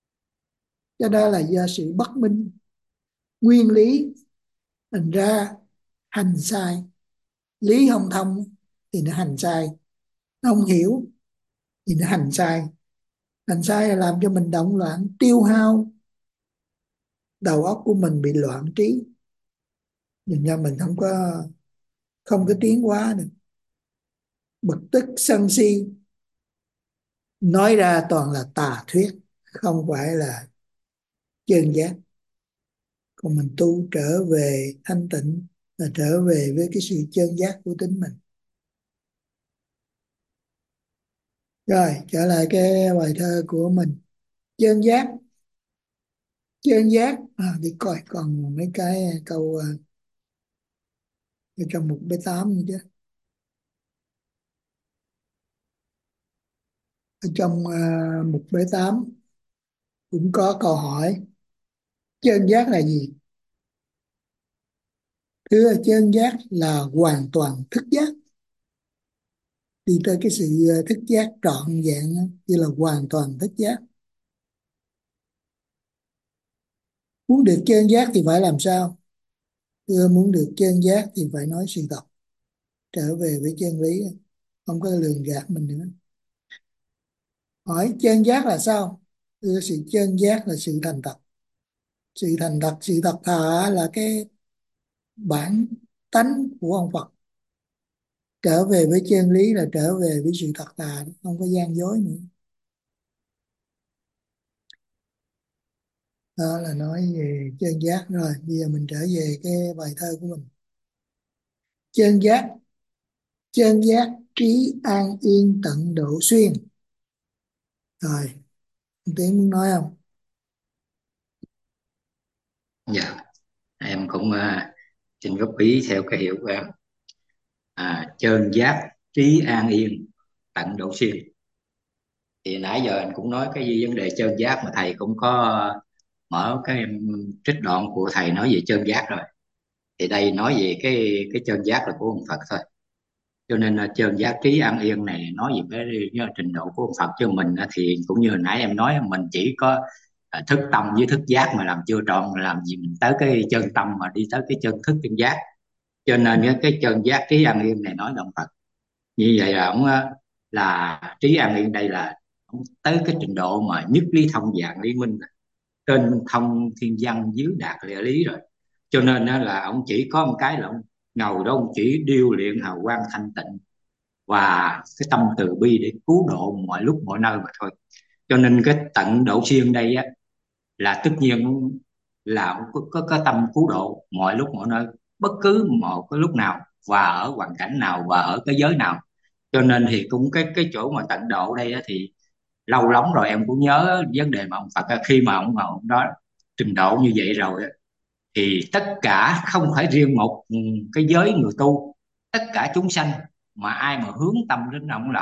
Cho đó là do sự bất minh nguyên lý, thành ra hành sai. Lý không thông thì nó hành sai, nó không hiểu thì nó hành sai. Hành sai là làm cho mình động loạn, tiêu hao, đầu óc của mình bị loạn trí, nên ra mình không có tiến hóa được. Bực tức sân si nói ra toàn là tà thuyết, không phải là chân giác. Còn mình tu trở về thanh tịnh là trở về với cái sự chân giác của chính mình. Rồi trở lại cái bài thơ của mình. Chân giác, chân giác đi coi còn mấy cái câu ở trong mục B8 nữa chứ. Ở trong mục B8 cũng có câu hỏi chân giác là gì. Thưa, chân giác là hoàn toàn thức giác, đi tới cái sự thức giác trọn vẹn như là hoàn toàn thức giác. Muốn được chân giác thì phải làm sao? Thưa, muốn được chân giác thì phải nói sự thật, trở về với chân lý, không có lường gạt mình nữa. Hỏi chân giác là sao? Thưa, sự chân giác là sự thành thật. Sự thành thật, sự thật thà là cái bản tánh của ông Phật. Trở về với chân lý là trở về với sự thật thà, không có gian dối nữa. Đó là nói về chân giác. Rồi bây giờ mình trở về cái bài thơ của mình. Chân giác, chân giác trí an yên tận độ xuyên. Rồi anh Tiến muốn nói không? Dạ, em cũng xin góp ý theo cái hiểu của em. Chơn giác trí an yên tận độ xuyên, thì nãy giờ anh cũng nói cái vấn đề chơn giác mà thầy cũng có mở cái trích đoạn của thầy nói về chơn giác rồi. Thì đây nói về cái chơn giác là của ông Phật thôi, cho nên là chơn giác trí an yên này nói về cái trình độ của ông Phật. Chứ mình thì cũng như hồi nãy em nói, mình chỉ có thức tâm với thức giác mà làm chưa trọn, làm gì mình tới cái chân tâm mà đi tới cái chân thức chân giác. Cho nên cái chân giác trí an yên này nói là ông Phật. Như vậy là ông là trí an yên đây là ông tới cái trình độ mà nhất lý thông dạng lý minh, trên thông thiên văn dưới đạt địa lý rồi. Cho nên là ông chỉ có một cái là ông ngồi đó, ông chỉ điêu luyện hào quang thanh tịnh và cái tâm từ bi để cứu độ mọi lúc mọi nơi mà thôi. Cho nên cái tận độ xuyên đây á, là tất nhiên là ông có tâm cứu độ mọi lúc mọi nơi, bất cứ một cái lúc nào và ở hoàn cảnh nào và ở cái giới nào. Cho nên thì cũng cái chỗ mà tận độ đây á, thì lâu lắm rồi em cũng nhớ vấn đề mà ông Phật á, khi mà ông đó trình độ như vậy rồi á, thì tất cả không phải riêng một cái giới người tu, tất cả chúng sanh mà ai mà hướng tâm đến ông là ông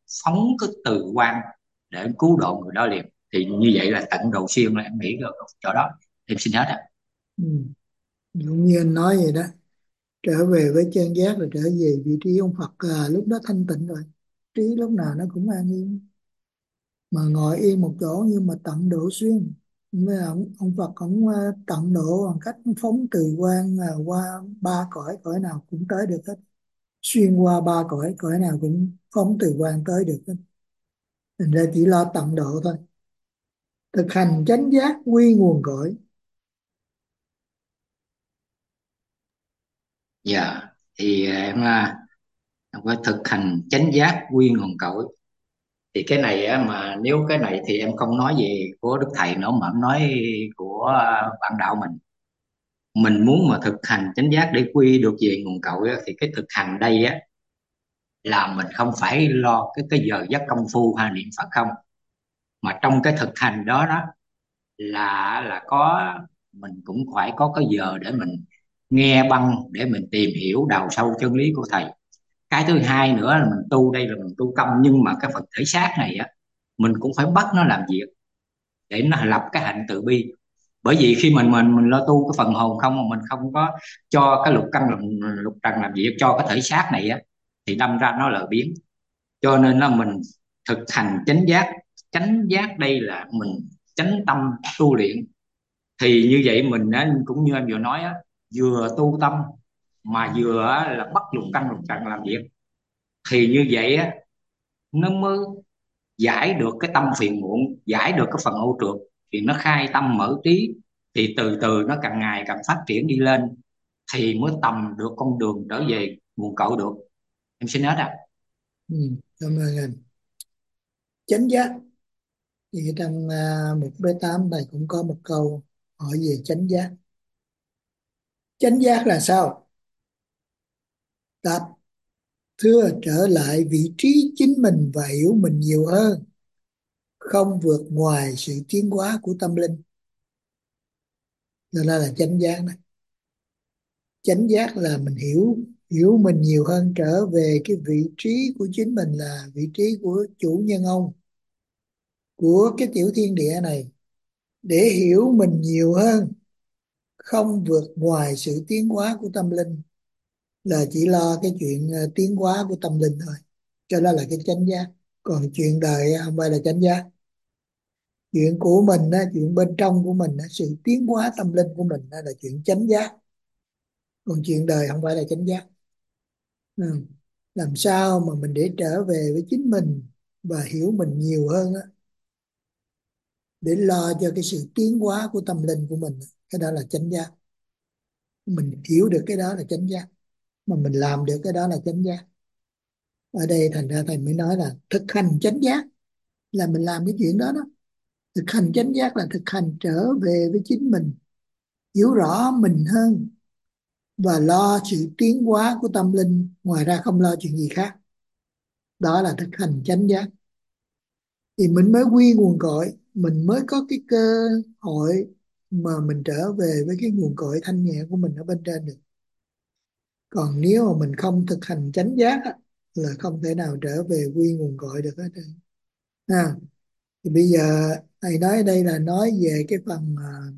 phóng cái từ quan để cứu độ người đó liền. Thì như vậy là tận đầu xuyên, là em nghĩ ở chỗ đó. Em xin hết ạ. Ừ. Cũng như anh nói vậy đó, trở về với chân giác là trở về vị trí ông Phật, lúc đó thanh tịnh rồi, trí lúc nào nó cũng an yên, mà ngồi yên một chỗ nhưng mà tận độ xuyên. Với ông Phật ông tận độ bằng cách phóng từ quan qua ba cõi, cõi nào cũng tới được hết, xuyên qua ba cõi, cõi nào cũng phóng từ quan tới được hết. Thành ra chỉ lo tận độ thôi, thực hành chánh giác quy nguồn cội. Dạ, thì em phải thực hành chánh giác quy nguồn cội. Thì cái này á, mà nếu cái này thì em không nói về của Đức Thầy nữa, mà em nói của bạn đạo mình muốn mà thực hành chánh giác để quy được về nguồn cội á, thì cái thực hành đây á là mình không phải lo cái giờ giấc công phu hay niệm Phật không, mà trong cái thực hành đó đó là có, mình cũng phải có cái giờ để mình nghe băng, để mình tìm hiểu đào sâu chân lý của thầy. Cái thứ hai nữa là mình tu, đây là mình tu công, nhưng mà cái phần thể xác này á mình cũng phải bắt nó làm việc để nó lập cái hạnh từ bi. Bởi vì khi mình lo tu cái phần hồn không, mà mình không có cho cái lục trần làm việc cho cái thể xác này á, thì đâm ra nó là biến. Cho nên là mình thực hành chánh giác. Chánh giác đây là mình chánh tâm tu luyện. Thì như vậy mình á, cũng như em vừa nói á, vừa tu tâm mà vừa á, là bắt lục căn lục trần làm việc. Thì như vậy á nó mới giải được cái tâm phiền muộn, giải được cái phần ô trượt, thì nó khai tâm mở trí, thì từ từ nó càng ngày càng phát triển đi lên, thì mới tầm được con đường trở về nguồn cội được. Em xin hết ạ. Ừ, cảm ơn anh. Chánh giác thì trong một B8 này cũng có một câu hỏi về chánh giác. Chánh giác là sao? Đáp: thưa trở lại vị trí chính mình và hiểu mình nhiều hơn, không vượt ngoài sự tiến hóa của tâm linh. Đó là chánh giác đó. Chánh giác là mình hiểu hiểu mình nhiều hơn, trở về cái vị trí của chính mình là vị trí của chủ nhân ông, của cái tiểu thiên địa này, để hiểu mình nhiều hơn, không vượt ngoài sự tiến hóa của tâm linh, là chỉ lo cái chuyện tiến hóa của tâm linh thôi. Cho đó là cái chánh giác. Còn chuyện đời không phải là chánh giác. Chuyện của mình á, chuyện bên trong của mình á, sự tiến hóa tâm linh của mình á, là chuyện chánh giác. Còn chuyện đời không phải là chánh giác. Ừ. Làm sao mà mình để trở về với chính mình và hiểu mình nhiều hơn á, để lo cho cái sự tiến hóa của tâm linh của mình, cái đó là chánh giác. Mình hiểu được cái đó là chánh giác, mà mình làm được cái đó là chánh giác. Ở đây thành ra thầy mới nói là thực hành chánh giác là mình làm cái chuyện đó đó. Thực hành chánh giác là thực hành trở về với chính mình, hiểu rõ mình hơn và lo sự tiến hóa của tâm linh, ngoài ra không lo chuyện gì khác. Đó là thực hành chánh giác. Thì mình mới quy nguồn cội, mình mới có cái cơ hội mà mình trở về với cái nguồn cội thanh nhẹ của mình ở bên trên được. Còn nếu mà mình không thực hành chánh giác á, là không thể nào trở về quy nguồn cội được hết trơn. Ha. Thì bây giờ thầy nói ở đây là nói về cái phần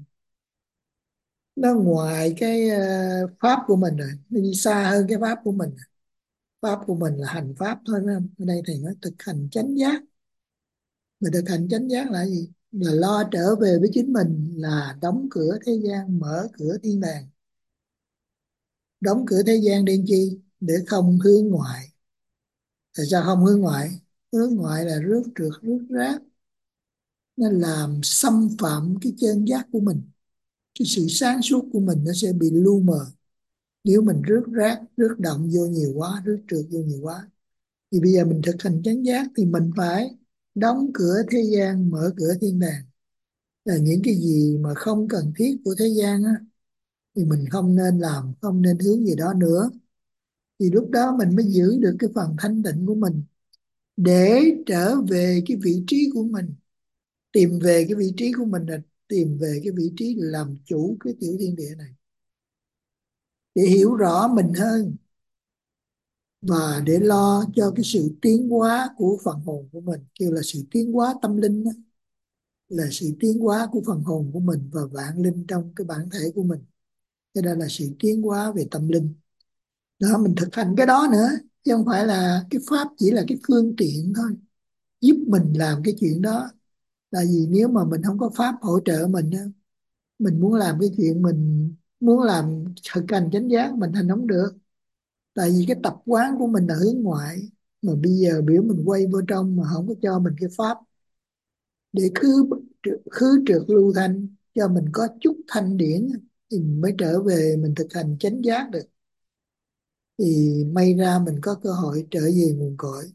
nó ngoài cái pháp của mình rồi, nó đi xa hơn cái pháp của mình. Pháp của mình là hành pháp thôi, phải không? Ở đây thầy nói thực hành chánh giác. Mà thực hành chánh giác là gì? Là lo trở về với chính mình, là đóng cửa thế gian, mở cửa thiên đàng. Đóng cửa thế gian để chi? Để không hướng ngoại. Tại sao không hướng ngoại? Hướng ngoại là rước trượt rước rác, nó làm xâm phạm cái chân giác của mình, cái sự sáng suốt của mình nó sẽ bị lu mờ. Nếu mình rước rác rước động vô nhiều quá, rước trượt vô nhiều quá, thì bây giờ mình thực hành chánh giác thì mình phải đóng cửa thế gian, mở cửa thiên đàng. Là những cái gì mà không cần thiết của thế gian á, thì mình không nên làm, không nên hướng về đó nữa. Thì lúc đó mình mới giữ được cái phần thanh tịnh của mình, để trở về cái vị trí của mình. Tìm về cái vị trí của mình là tìm về cái vị trí làm chủ cái tiểu thiên địa này, để hiểu rõ mình hơn. và để lo cho cái sự tiến hóa của phần hồn của mình, kêu là sự tiến hóa tâm linh đó, là sự tiến hóa của phần hồn của mình và vạn linh trong cái bản thể của mình. Cái đó là sự tiến hóa về tâm linh. Đó, mình thực hành cái đó nữa, chứ không phải là cái pháp chỉ là cái phương tiện thôi giúp mình làm cái chuyện đó. Là vì nếu mà mình không có pháp hỗ trợ mình á, mình muốn làm cái chuyện mình muốn làm, thực hành chánh giác, mình hành không được. Tại vì cái tập quán của mình là hướng ngoại, mà bây giờ biểu mình quay vô trong mà không có cho mình cái pháp để khứ trượt lưu thanh, cho mình có chút thanh điển, thì mình mới trở về mình thực hành chánh giác được. Thì may ra mình có cơ hội trở về nguồn cội.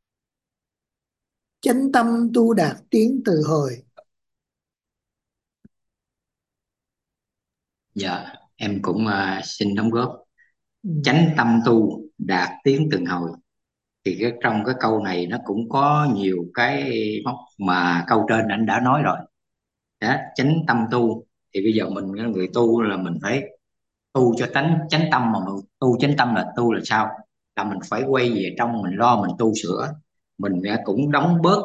Chánh tâm tu đạt tiến từ hồi. Dạ, em cũng xin đóng góp. Ừ. Chánh tâm tu đạt tiến từng hồi. Thì trong cái câu này nó cũng có nhiều cái mốc mà câu trên anh đã nói rồi. Đó, chánh tâm tu. Thì bây giờ mình người tu là mình phải tu cho chánh chánh tâm. Mà mình tu chánh tâm là tu là sao? Là mình phải quay về trong, mình lo mình tu sửa. Mình cũng đóng bớt,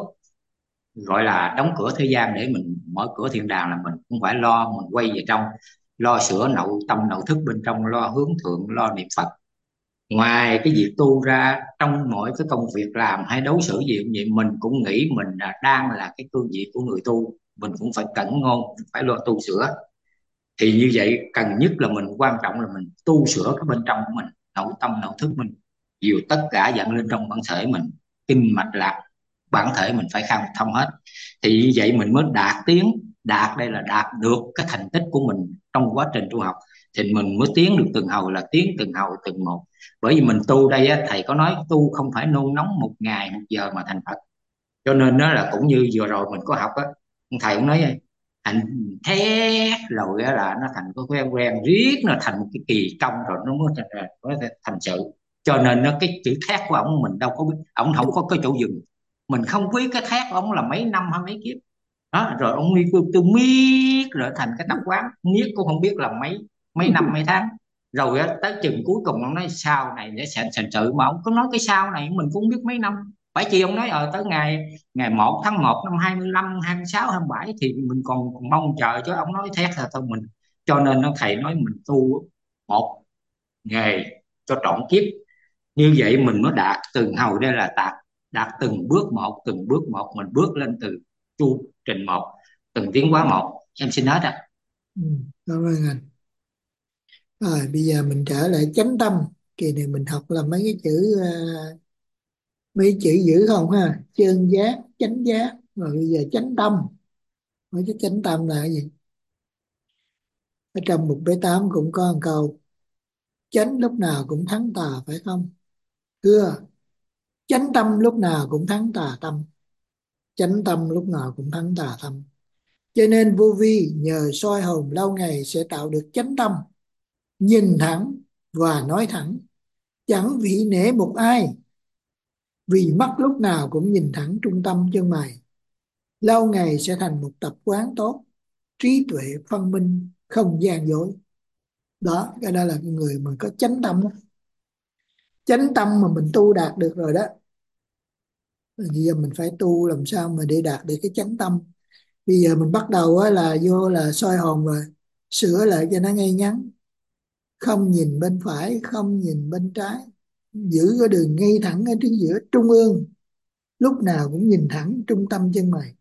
gọi là đóng cửa thế gian để mình mở cửa thiên đàng, là mình cũng phải lo mình quay về trong, lo sửa nội tâm nội thức bên trong, lo hướng thượng, lo niệm Phật. Ngoài cái việc tu ra, trong mọi cái công việc làm hay đối xử gì cũng vậy, mình cũng nghĩ mình là đang là cái cương vị của người tu, mình cũng phải cẩn ngôn, phải lo tu sửa. Thì như vậy cần nhất là mình, quan trọng là mình tu sửa cái bên trong của mình, nội tâm nội thức mình, dìu tất cả dạng lên trong bản thể mình, kinh mạch lạc bản thể mình phải khai thông hết. Thì như vậy mình mới đạt tiến. Đạt đây là đạt được cái thành tích của mình trong quá trình tu học, thì mình mới tiến được từng hồi, là tiến từng hồi từng một. Bởi vì mình tu đây á, thầy có nói tu không phải nôn nóng một ngày một giờ mà thành Phật. Cho nên nó là cũng như vừa rồi mình có học á, thầy cũng nói thành thét rồi á là nó thành cái quen quen riết, nó thành một cái kỳ công rồi nó mới thành sự. Cho nên nó cái chữ thét của ông mình đâu có biết, ông không có cái chỗ dừng. Mình không biết cái thét của ông là mấy năm hay mấy kiếp đó, rồi ông đi tôi miết rồi thành cái tập quán miết, cũng không biết là mấy mấy năm mấy tháng. Rồi á, tới chừng cuối cùng ông nói sau này để thành sự, mà ông có nói cái sau này mình cũng không biết mấy năm. Phải chi ông nói tới ngày ngày 1 tháng 1 năm 25, 26, 27 thì mình còn mong chờ, chứ ông nói thét là thôi mình. Cho nên nó thầy nói mình tu một nghề cho trọn kiếp, như vậy mình mới đạt từng hồi. Đây là đạt đạt từng bước một, từng bước một, mình bước lên từ chu trình một, từng tiến hóa một. Em xin hết ạ. Ừ. Cảm ơn anh. Rồi bây giờ mình trở lại chánh tâm. Kỳ này mình học là mấy chữ dữ không ha? Chân giác, chánh giác. Rồi bây giờ chánh tâm. Mấy cái chánh tâm là cái gì? Ở trong mục B8 cũng có một câu: chánh lúc nào cũng thắng tà, phải không? Thưa, chánh tâm lúc nào cũng thắng tà tâm. Chánh tâm lúc nào cũng thắng tà tâm. Cho nên vô vi nhờ soi hồn lâu ngày sẽ tạo được chánh tâm, nhìn thẳng và nói thẳng, chẳng vị nể một ai, vì mắt lúc nào cũng nhìn thẳng trung tâm chân mày. Lâu ngày sẽ thành một tập quán tốt, trí tuệ phân minh, không gian dối. Đó, cái đó là cái người mà có chánh tâm đó. Chánh tâm mà mình tu đạt được rồi đó. Bây giờ mình phải tu làm sao mà để đạt được cái chánh tâm. Bây giờ mình bắt đầu á, là vô là soi hồn rồi, sửa lại cho nó ngay ngắn, không nhìn bên phải, không nhìn bên trái, giữ cái đường ngay thẳng ở trên giữa trung ương, lúc nào cũng nhìn thẳng trung tâm chân mày.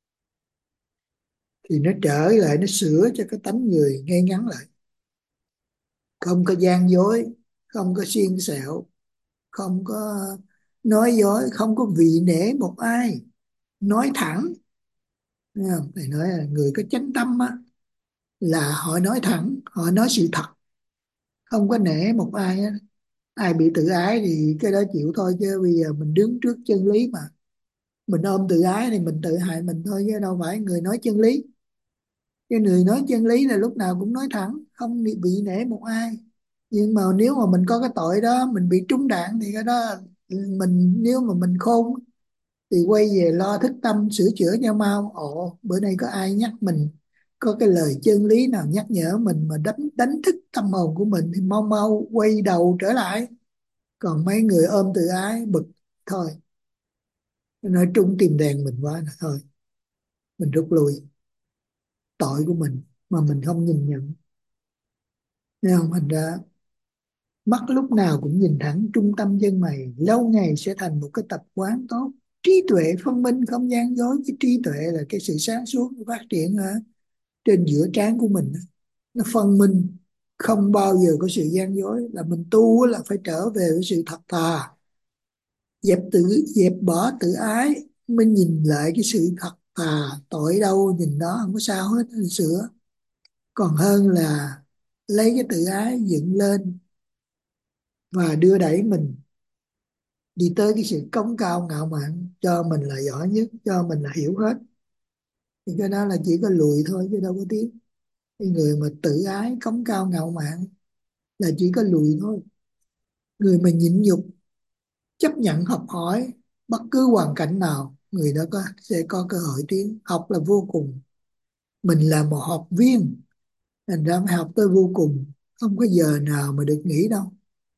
Thì nó trở lại, nó sửa cho cái tánh người ngay ngắn lại, không có gian dối, không có xiên xẹo, không có nói dối, không có vị nể một ai, nói thẳng. Thấy không? Thầy nói là người có chánh tâm á, là họ nói thẳng, họ nói sự thật, không có nể một ai á. Ai bị tự ái thì cái đó chịu thôi, chứ bây giờ mình đứng trước chân lý mà mình ôm tự ái thì mình tự hại mình thôi, chứ đâu phải người nói chân lý. Cái người nói chân lý là lúc nào cũng nói thẳng, không bị nể một ai. Nhưng mà nếu mà mình có cái tội đó, mình bị trúng đạn, thì cái đó mình, nếu mà mình khôn thì quay về lo thức tâm sửa chữa nhau mau. Ồ, bữa nay có ai nhắc mình, có cái lời chân lý nào nhắc nhở mình mà đánh đánh thức tâm hồn của mình, thì mau mau quay đầu trở lại, Còn mấy người ôm tự ái bực thôi, nói trúng tim đen mình quá là thôi, mình rút lui. Tội của mình mà mình không nhìn nhận. Thấy không? Thành ra mắt lúc nào cũng nhìn thẳng trung tâm chân mày, lâu ngày sẽ thành một cái tập quán tốt. Trí tuệ phân minh không gian dối. Cái trí tuệ là cái sự sáng suốt phát triển ở trên giữa trán của mình, nó phân minh, không bao giờ có sự gian dối. Là mình tu là phải trở về với sự thật thà, dẹp bỏ tự ái, mới nhìn lại cái sự thật thà. Tội đâu, nhìn đó không có sao hết, sửa. Còn hơn là lấy cái tự ái dựng lên và đưa đẩy mình đi tới cái sự cống cao ngạo mạn, cho mình là giỏi nhất, cho mình là hiểu hết. Thì cái đó là chỉ có lùi thôi chứ đâu có tiến. Cái người mà tự ái cống cao ngạo mạn là chỉ có lùi thôi. Người mà nhịn nhục, chấp nhận học hỏi bất cứ hoàn cảnh nào, người đó sẽ có cơ hội tiến. Học là vô cùng, mình là một học viên, thành ra phải học tới vô cùng, không có giờ nào mà được nghỉ đâu.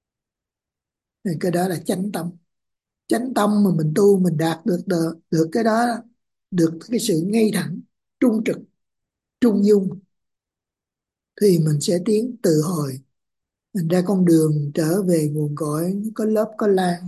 Thì cái đó là chánh tâm. Chánh tâm mà mình tu, mình đạt được cái đó, được cái sự ngay thẳng, trung trực, trung dung, thì mình sẽ tiến từ hồi. Mình ra con đường trở về nguồn cội, nó có lớp có lan,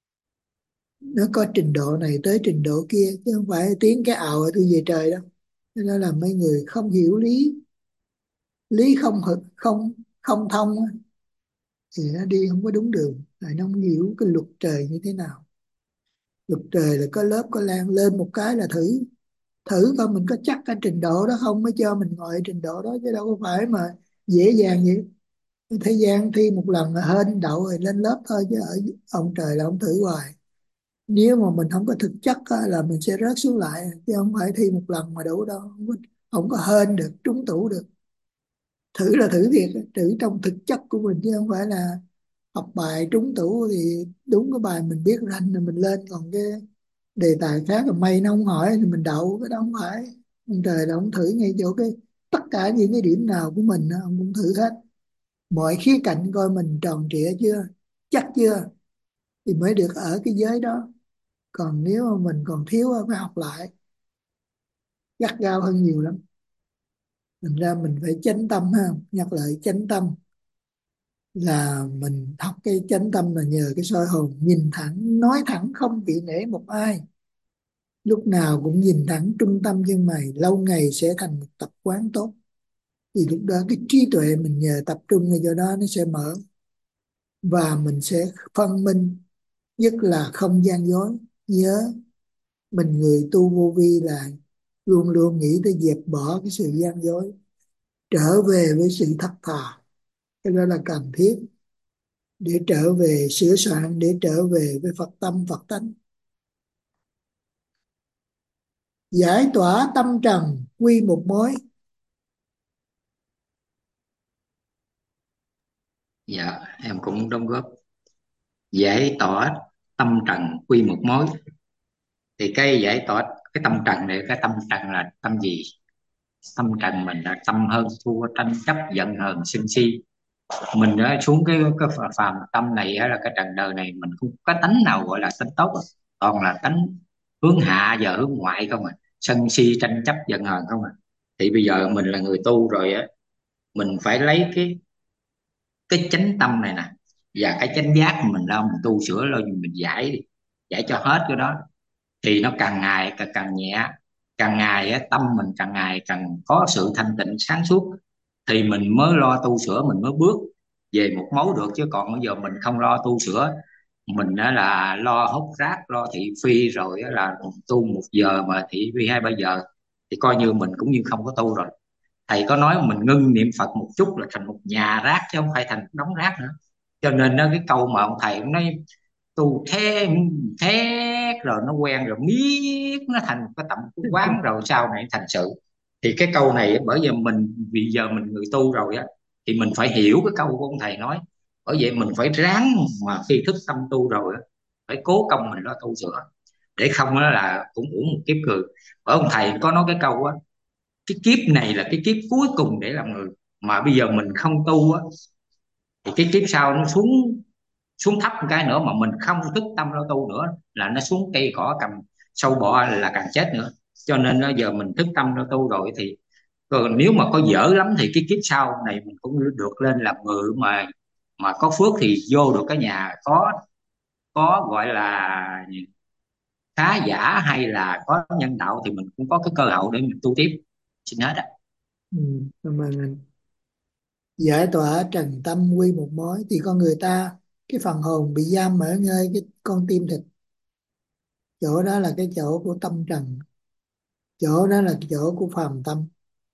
nó có trình độ này tới trình độ kia, chứ không phải tiến cái ào ở tôi về trời đâu. Thế đó là mấy người không hiểu lý, lý không không không thông á, thì nó đi không có đúng đường. Lại nó không hiểu cái luật trời như thế nào. Luật trời là có lớp có lan, lên một cái là thử, thử coi mình có chắc cái trình độ đó không mới cho mình ngồi ở trình độ đó, chứ đâu có phải mà dễ dàng vậy. Thế gian thi một lần là hên đậu rồi lên lớp thôi, chứ ở ông trời là ông thử hoài. Nếu mà mình không có thực chất á, là mình sẽ rớt xuống lại, chứ không phải thi một lần mà đủ đâu. Không có hên được, trúng tủ được. Thử là thử thiệt, thử trong thực chất của mình, chứ không phải là học bài trúng tủ thì đúng cái bài mình biết rành rồi mình lên, còn cái đề tài khác là may nó không hỏi thì mình đậu. Cái đó không phải. Ông trời là ông thử ngay chỗ cái tất cả những cái điểm nào của mình á, ông cũng thử hết, mọi khía cạnh coi mình tròn trịa chưa, chắc chưa, thì mới được ở cái giới đó. Còn nếu mà mình còn thiếu phải học lại, gắt gao hơn nhiều lắm. Thành ra mình phải chánh tâm ha. Nhắc lại chánh tâm là mình học cái chánh tâm là nhờ cái soi hồn, nhìn thẳng nói thẳng, không bị nể một ai, lúc nào cũng nhìn thẳng trung tâm chân mày, lâu ngày sẽ thành một tập quán tốt. Thì lúc đó cái trí tuệ mình nhờ tập trung ở chỗ đó nó sẽ mở, và mình sẽ phân minh, nhất là không gian dối. Nhớ, mình người tu vô vi là luôn luôn nghĩ tới dẹp bỏ cái sự gian dối, trở về với sự thật thà. Cái đó là cần thiết để trở về sửa soạn, để trở về với Phật tâm Phật tánh. Giải tỏa tâm trần quy một mối. Dạ em cũng đóng góp. Giải tỏa tâm trần quy một mối. Thì cái giải tỏa cái tâm trần này, cái tâm trần là tâm gì? Tâm trần mình là tâm hơn thua, tranh chấp, giận hờn, sân si. Mình đã xuống cái phàm tâm này á, là cái trần đời này mình không có tánh nào gọi là tánh tốt, toàn là tánh hướng hạ và hướng ngoại không à, sân si tranh chấp giận hờn không à. Thì bây giờ mình là người tu rồi á, mình phải lấy cái chánh tâm này nè, và cái chánh giác mình lo, mình tu sửa lo, mình giải đi, giải cho hết cái đó. Thì nó càng ngày càng nhẹ, càng ngày á, tâm mình càng ngày càng có sự thanh tịnh sáng suốt, thì mình mới lo tu sửa, mình mới bước về một mối được. Chứ còn bây giờ mình không lo tu sửa, mình á là lo hút rác, lo thị phi, rồi á là tu 1 giờ mà thị phi 2-3 giờ, thì coi như mình cũng như không có tu rồi. Thầy có nói mình ngưng niệm Phật một chút là thành một nhà rác, chứ không phải thành một đống rác nữa. Cho nên nó cái câu mà ông thầy nói tu thế thế rồi nó quen rồi miết nó thành một cái tập quán, rồi sau này thành sự. Thì cái câu này bởi vì mình bây giờ mình người tu rồi á, thì mình phải hiểu cái câu của ông thầy nói. Bởi vậy mình phải ráng, mà khi thức tâm tu rồi á, phải cố công mình lo tu sửa, để không đó là cũng uổng một kiếp người. Bởi ông thầy có nói cái câu á, cái kiếp này là cái kiếp cuối cùng để làm người, mà bây giờ mình không tu á, thì cái kiếp sau nó xuống xuống thấp một cái nữa mà mình không thức tâm lo tu nữa là nó xuống cây cỏ cầm sâu bọ là càng chết nữa. Cho nên giờ mình thức tâm lo tu rồi thì còn nếu mà có dở lắm thì cái kiếp sau này mình cũng được lên làm ngự, mà có phước thì vô được cái nhà có gọi là khá giả hay là có nhân đạo thì mình cũng có cái cơ hội để mình tu tiếp. Xin hết ạ. Ừ, cảm ơn anh. Giải tỏa trần tâm quy một mối thì con người ta, cái phần hồn bị giam ở nơi cái con tim thịt, chỗ đó là cái chỗ của tâm trần, chỗ đó là cái chỗ của phàm tâm.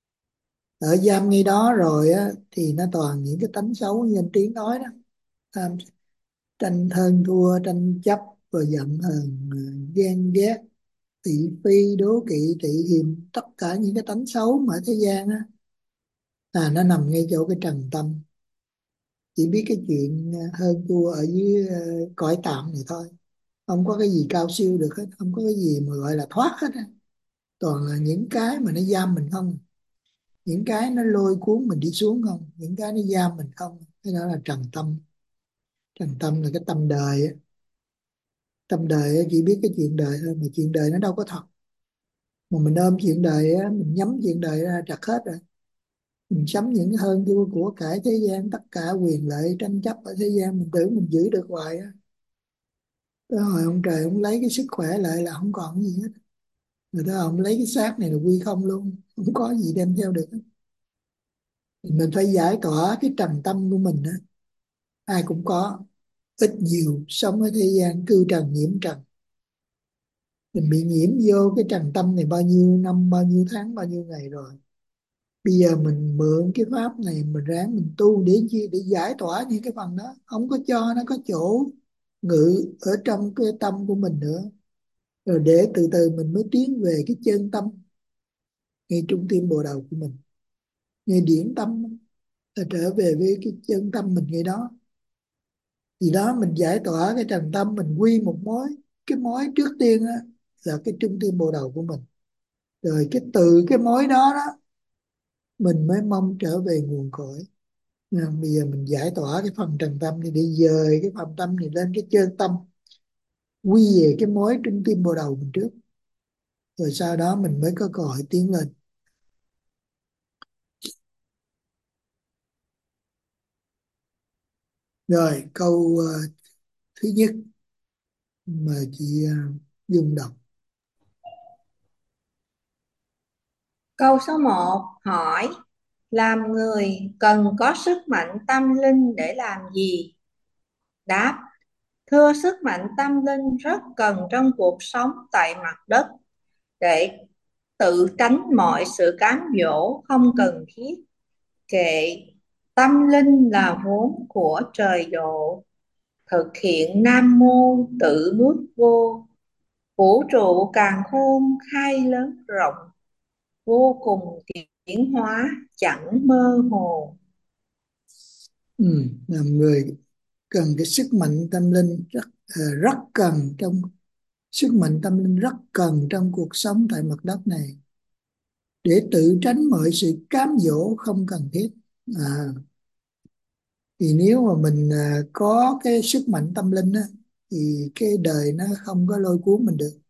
Ở giam ngay đó rồi á thì nó toàn những cái tánh xấu như anh Tiến nói đó: tham, tranh hơn thua, tranh chấp, rồi giận hờn, ghen ghét, thị phi, đố kỵ, tị hiềm, tất cả những cái tánh xấu mà ở thế gian á, nó nằm ngay chỗ cái trần tâm. Chỉ biết cái chuyện hơn thua ở dưới cõi tạm này thôi, không có cái gì cao siêu được hết, không có cái gì mà gọi là thoát hết á. Toàn là những cái mà nó giam mình không, những cái nó lôi cuốn mình đi xuống không, những cái nó giam mình không. Cái đó là trần tâm. Trần tâm là cái tâm đời á. Tâm đời á, chỉ biết cái chuyện đời thôi, mà chuyện đời nó đâu có thật. Mà mình ôm chuyện đời á, mình nhắm chuyện đời ra trật hết rồi. Mình sắm những cái hơn thua của cải thế gian, tất cả quyền lợi tranh chấp ở thế gian, mình tưởng mình giữ được hoài á. Tới hồi ông trời ông lấy cái sức khỏe lại là không còn cái gì hết. Người ta ông lấy cái xác này là quy không luôn, không có gì đem theo được hết. Mình phải giải tỏa cái trần tâm của mình á. Ai cũng có, ít nhiều sống ở thế gian cư trần nhiễm trần. Mình bị nhiễm vô cái trần tâm này bao nhiêu năm, bao nhiêu tháng, bao nhiêu ngày rồi. Bây giờ mình mượn cái pháp này mình ráng mình tu để chi? Để giải tỏa những cái phần đó, không có cho nó có chỗ ngự ở trong cái tâm của mình nữa. Rồi để từ từ mình mới tiến về cái chân tâm, ngay trung tim bộ đầu của mình, ngay điển tâm, là trở về với cái chân tâm mình ngay đó. Thì đó, mình giải tỏa cái trần tâm, mình quy một mối. Cái mối trước tiên á là cái trung tim bộ đầu của mình. Rồi cái từ cái mối đó đó mình mới mong trở về nguồn cội. Bây giờ mình giải tỏa cái phần trần tâm này, để dời cái phần tâm này lên cái chân tâm, quy về cái mối trung tim bộ đầu mình trước, rồi sau đó mình mới có cơ hội tiến lên. Rồi câu thứ nhất mà chị Dung đọc. Câu số 1 hỏi: làm người cần có sức mạnh tâm linh để làm gì? Đáp: thưa, sức mạnh tâm linh rất cần trong cuộc sống tại mặt đất để tự tránh mọi sự cám dỗ không cần thiết. Kệ tâm linh là vốn của trời độ, thực hiện Nam Mô tự bước vô, vũ trụ càn khôn khai lớn rộng, vô cùng tiến hóa chẳng mơ hồ. Làm người cần cái sức mạnh tâm linh rất cần trong sức mạnh tâm linh rất cần trong cuộc sống tại mặt đất này để tự tránh mọi sự cám dỗ không cần thiết. à, thì nếu mà mình có cái sức mạnh tâm linh á, thì cái đời nó không có lôi cuốn mình được.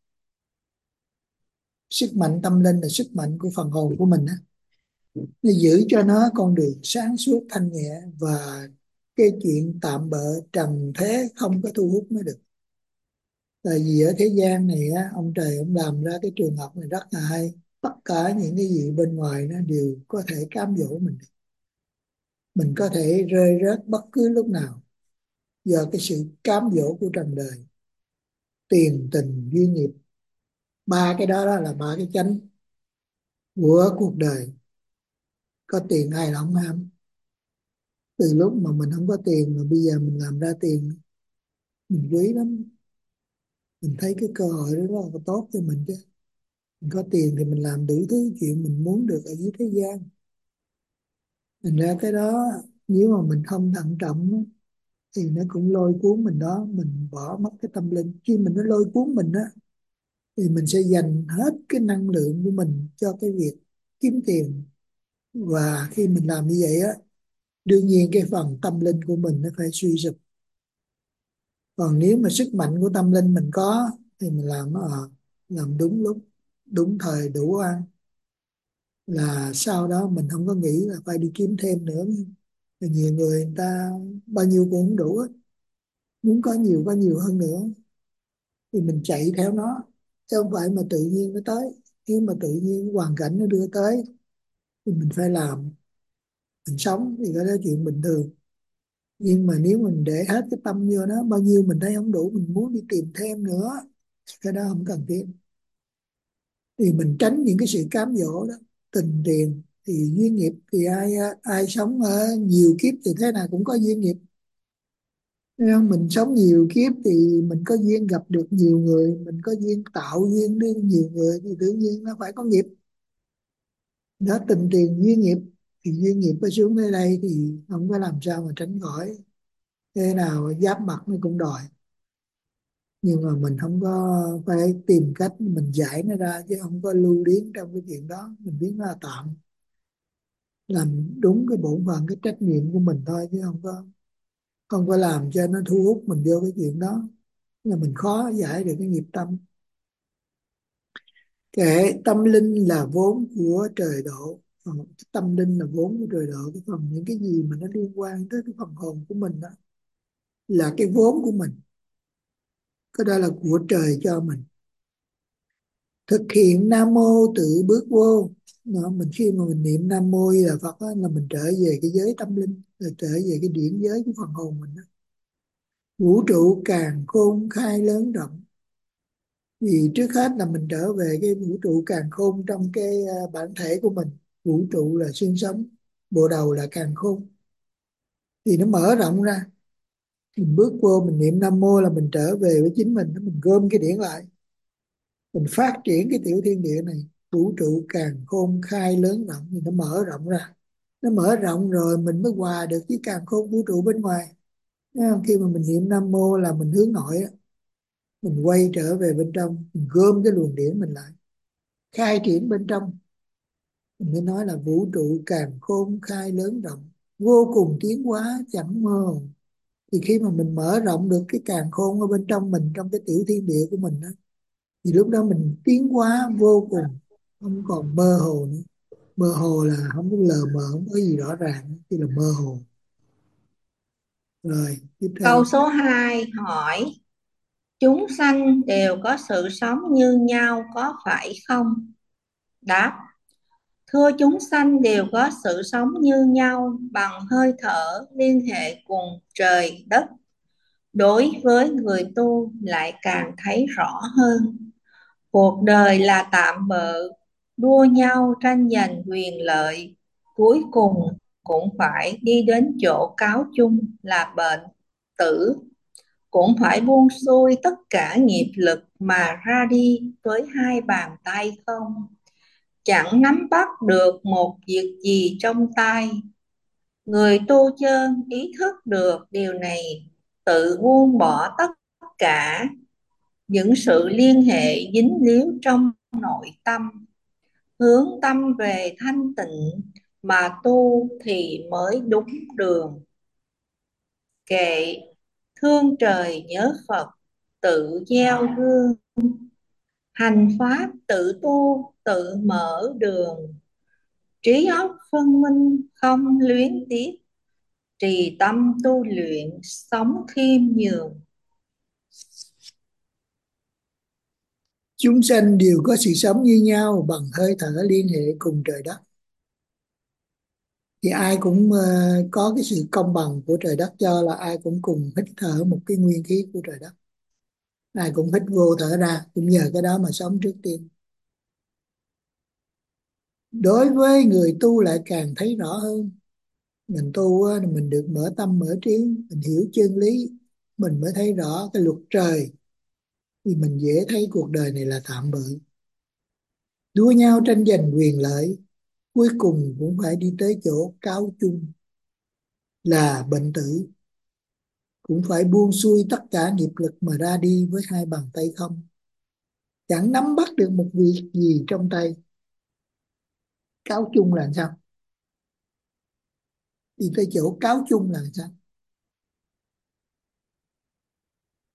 Sức mạnh tâm linh là sức mạnh của phần hồn của mình á, nó giữ cho nó con đường sáng suốt thanh nhẹ, và cái chuyện tạm bợ trần thế không có thu hút nó được. Tại vì ở thế gian này á, ông trời ông làm ra cái trường học này rất là hay. Tất cả những cái gì bên ngoài nó đều có thể cám dỗ mình được. Mình có thể rơi rớt bất cứ lúc nào do cái sự cám dỗ của trần đời: tiền, tình, duyên, nghiệp. Ba cái đó, đó là ba cái chánh của cuộc đời. Có tiền ai là không ham. Từ lúc mà mình không có tiền mà bây giờ mình làm ra tiền, mình quý lắm. Mình thấy cái cơ hội đó rất là tốt cho mình chứ. Mình có tiền thì mình làm đủ thứ chuyện mình muốn được ở dưới thế gian. Thành ra cái đó, nếu mà mình không thận trọng á, thì nó cũng lôi cuốn mình đó. Mình bỏ mất cái tâm linh. Khi mình nó lôi cuốn mình á, thì mình sẽ dành hết cái năng lượng của mình cho cái việc kiếm tiền. Và khi mình làm như vậy á, đương nhiên cái phần tâm linh của mình nó phải suy sụp. Còn nếu mà sức mạnh của tâm linh mình có thì mình làm đúng lúc, đúng thời, đủ ăn, là sau đó mình không có nghĩ là phải đi kiếm thêm nữa. Nhiều người ta bao nhiêu cũng không đủ á, muốn có nhiều hơn nữa, thì mình chạy theo nó, chứ không phải mà tự nhiên nó tới. Nếu mà tự nhiên hoàn cảnh nó đưa tới thì mình phải làm, mình sống thì cái đó chuyện bình thường. Nhưng mà nếu mình để hết cái tâm vô nó, bao nhiêu mình thấy không đủ, mình muốn đi tìm thêm nữa, cái đó không cần thiết. Thì mình tránh những cái sự cám dỗ đó. Tình tiền thì duyên nghiệp, thì ai ai sống ở nhiều kiếp thì thế nào cũng có duyên nghiệp. Thấy không? Mình sống nhiều kiếp thì mình có duyên gặp được nhiều người, mình có duyên tạo duyên với nhiều người, thì tự nhiên nó phải có nghiệp. Đó, tình tiền duyên nghiệp, thì duyên nghiệp nó xuống tới đây thì không có làm sao mà tránh khỏi. Thế nào giáp mặt nó cũng đòi. Nhưng mà mình không có phải tìm cách mình giải nó ra, chứ không có lưu luyến trong cái chuyện đó. Mình biết nó là tạm, làm đúng cái bổn phận, cái trách nhiệm của mình thôi, chứ không có làm cho nó thu hút mình vô cái chuyện đó, là mình khó giải được cái nghiệp tâm. Kệ tâm linh là vốn của trời độ. Tâm linh là vốn của trời độ. Cái phần những cái gì mà nó liên quan tới cái phần hồn của mình đó là cái vốn của mình, cái đó là của trời cho mình. Thực hiện Nam Mô tự bước vô đó, mình khi mà mình niệm Nam Mô là Phật đó, là mình trở về cái giới tâm linh, là trở về cái điển giới của phần hồn mình đó. Vũ trụ càn khôn khai lớn rộng. Vì trước hết là mình trở về cái vũ trụ càn khôn trong cái bản thể của mình. Vũ trụ là xương sống, bộ đầu là càn khôn, thì nó mở rộng ra. Mình bước vô mình niệm Nam Mô là mình trở về với chính mình gom cái điển lại, mình phát triển cái tiểu thiên địa này. Vũ trụ càn khôn khai lớn rộng thì nó mở rộng ra. Nó mở rộng rồi mình mới hòa được với càn khôn vũ trụ bên ngoài. Thấy không? Khi mà mình niệm Nam Mô là mình hướng nội á, mình quay trở về bên trong, mình gom cái luồng điển mình lại, khai triển bên trong. Mình mới nói là vũ trụ càn khôn khai lớn rộng, vô cùng tiến hóa chẳng mơ hồ. Thì khi mà mình mở rộng được cái càn khôn ở bên trong mình, trong cái tiểu thiên địa của mình đó, thì lúc đó mình tiến hóa vô cùng, không còn mơ hồ nữa. Mơ hồ là không có lờ mờ, không có gì rõ ràng, chỉ là mơ hồ. Rồi tiếp Câu theo. số 2 hỏi: chúng sanh đều có sự sống như nhau có phải không? Đáp: thưa, chúng sanh đều có sự sống như nhau bằng hơi thở liên hệ cùng trời đất. Đối với người tu lại càng thấy rõ hơn. Cuộc đời là tạm bợ, đua nhau tranh giành quyền lợi, cuối cùng cũng phải đi đến chỗ cáo chung là bệnh tử, cũng phải buông xuôi tất cả nghiệp lực mà ra đi với hai bàn tay không, chẳng nắm bắt được một việc gì trong tay. Người tu chân ý thức được điều này, tự buông bỏ tất cả những sự liên hệ dính líu trong nội tâm, hướng tâm về thanh tịnh mà tu thì mới đúng đường. Kệ thương trời nhớ Phật, tự gieo gương, hành pháp tự tu tự mở đường, trí óc phân minh không luyến tiếc, trì tâm tu luyện sống khiêm nhường. Chúng sanh đều có sự sống như nhau bằng hơi thở liên hệ cùng trời đất. Thì ai cũng có cái sự công bằng của trời đất cho, là ai cũng cùng hít thở một cái nguyên khí của trời đất. Ai cũng hít vô thở ra, cũng nhờ cái đó mà sống trước tiên. Đối với người tu lại càng thấy rõ hơn. Mình tu á, mình được mở tâm mở trí, mình hiểu chân lý, mình mới thấy rõ cái luật trời, thì mình dễ thấy cuộc đời này là tạm bợ. Đua nhau tranh giành quyền lợi, cuối cùng cũng phải đi tới chỗ cáo chung là bệnh tử, cũng phải buông xuôi tất cả nghiệp lực mà ra đi với hai bàn tay không, chẳng nắm bắt được một việc gì trong tay. Cáo chung là sao? Đi tới chỗ cáo chung là sao?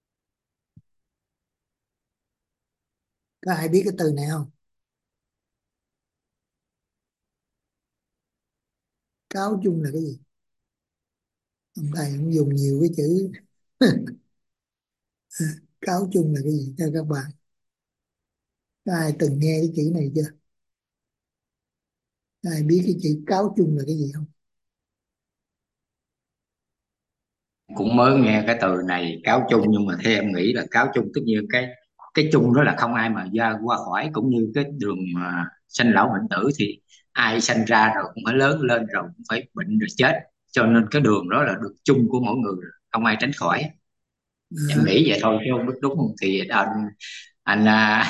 Có ai biết cái từ này không? Cáo chung là cái gì? Ông thầy cũng dùng nhiều cái chữ. Cáo chung là cái gì theo các bạn? Có ai từng nghe cái chữ này chưa? Có ai biết cái chữ cáo chung là cái gì không? Cũng mới nghe cái từ này cáo chung, nhưng mà theo em nghĩ là cáo chung tất nhiên cái chung đó là không ai mà ra qua khỏi, cũng như cái đường mà sanh lão bệnh tử thì ai sanh ra rồi cũng phải lớn lên rồi cũng phải bệnh rồi chết, cho nên cái đường đó là đường chung của mỗi người, không ai tránh khỏi. Em À, nghĩ vậy thôi chứ không biết đúng không, thì anh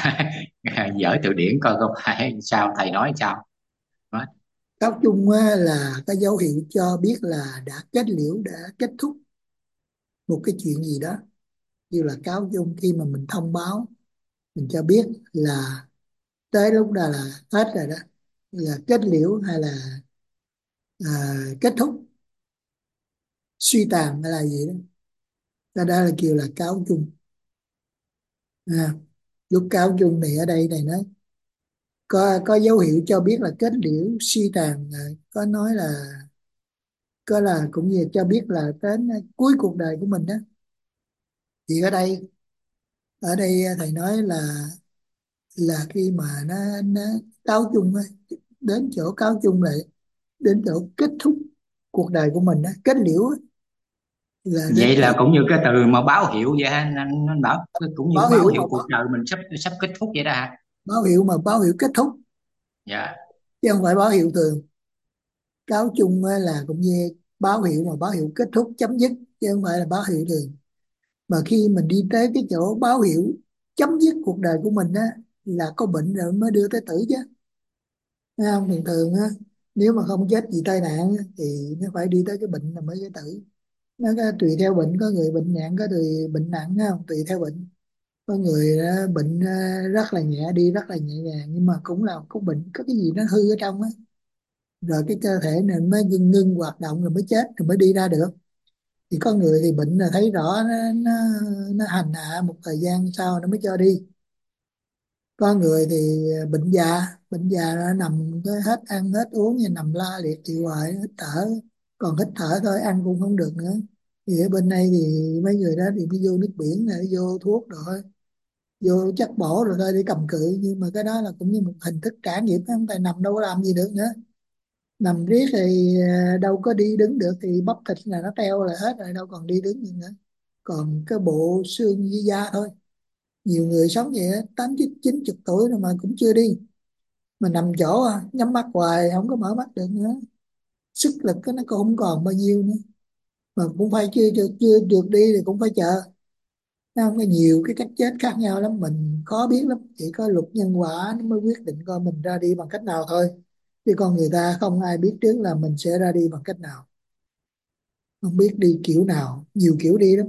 dở từ điển coi có phải sao thầy nói sao. Đó. cáo chung á, là cái dấu hiệu cho biết là đã kết liễu, đã kết thúc một cái chuyện gì đó. Như là cáo chung khi mà mình thông báo, mình cho biết là tới lúc đó là hết rồi đó, là kết liễu hay là kết thúc, suy tàn hay là gì đó. Đó là kêu là cáo chung. À, lúc cáo chung thì ở đây này nói có dấu hiệu cho biết là kết liễu, suy tàn, có nói là có là cũng như cho biết là đến cuối cuộc đời của mình đó. Thì ở đây thầy nói là khi mà nó cáo chung á, đến chỗ cáo chung lại, đến chỗ kết thúc cuộc đời của mình đó, kết liễu á, là đến Vậy chỗ là cũng như cái từ mà báo hiệu vậy ha, anh bảo cũng như báo báo hiệu mà hiệu cuộc đời mình sắp sắp kết thúc vậy đó hả? báo hiệu kết thúc, Dạ. chứ không phải báo hiệu thường. Cáo chung á là cũng như báo hiệu mà báo hiệu kết thúc, chấm dứt, chứ không phải là báo hiệu thường. Mà khi mình đi tới cái chỗ báo hiệu chấm dứt cuộc đời của mình á, là có bệnh rồi mới đưa tới tử chứ. Thấy không? Thường thường á, nếu mà không chết vì tai nạn á, thì nó phải đi tới cái bệnh là mới tới tử. Nó có, tùy theo bệnh, có người bệnh nặng, có người bệnh nặng, thấy không? Tùy theo bệnh. Có người bệnh rất là nhẹ, đi rất là nhẹ nhàng, nhưng mà cũng là có bệnh, có cái gì nó hư ở trong á, rồi cái cơ thể này mới ngưng hoạt động rồi mới chết, rồi mới đi ra được. Thì có người thì bệnh là thấy rõ, nó hành hạ một thời gian sau nó mới cho đi. Có người thì bệnh già nó nằm cái hết ăn hết uống, như nằm la liệt chịu hoài, hít thở, còn hít thở thôi, ăn cũng không được nữa. Thì ở bên đây thì mấy người đó thì mới vô nước biển này, vô thuốc rồi thôi, vô chất bổ rồi thôi để cầm cự. Nhưng mà cái đó là cũng như một hình thức trả nghiệp, không phải nằm đâu có làm gì được nữa. Nằm riết thì đâu có đi đứng được, thì bắp thịt là nó teo là hết rồi, đâu còn đi đứng được nữa, còn cái bộ xương với da thôi. Nhiều người sống vậy á, 80 90 tuổi rồi mà cũng chưa đi, mà nằm chỗ nhắm mắt hoài không có mở mắt được nữa, sức lực cái nó cũng không còn bao nhiêu nữa, mà cũng phải chưa được đi thì cũng phải chờ. Nó không có nhiều cái cách chết khác nhau lắm, mình khó biết lắm, chỉ có luật nhân quả nó mới quyết định coi mình ra đi bằng cách nào thôi. Chứ con người ta không ai biết trước là mình sẽ ra đi bằng cách nào, không biết đi kiểu nào, nhiều kiểu đi lắm.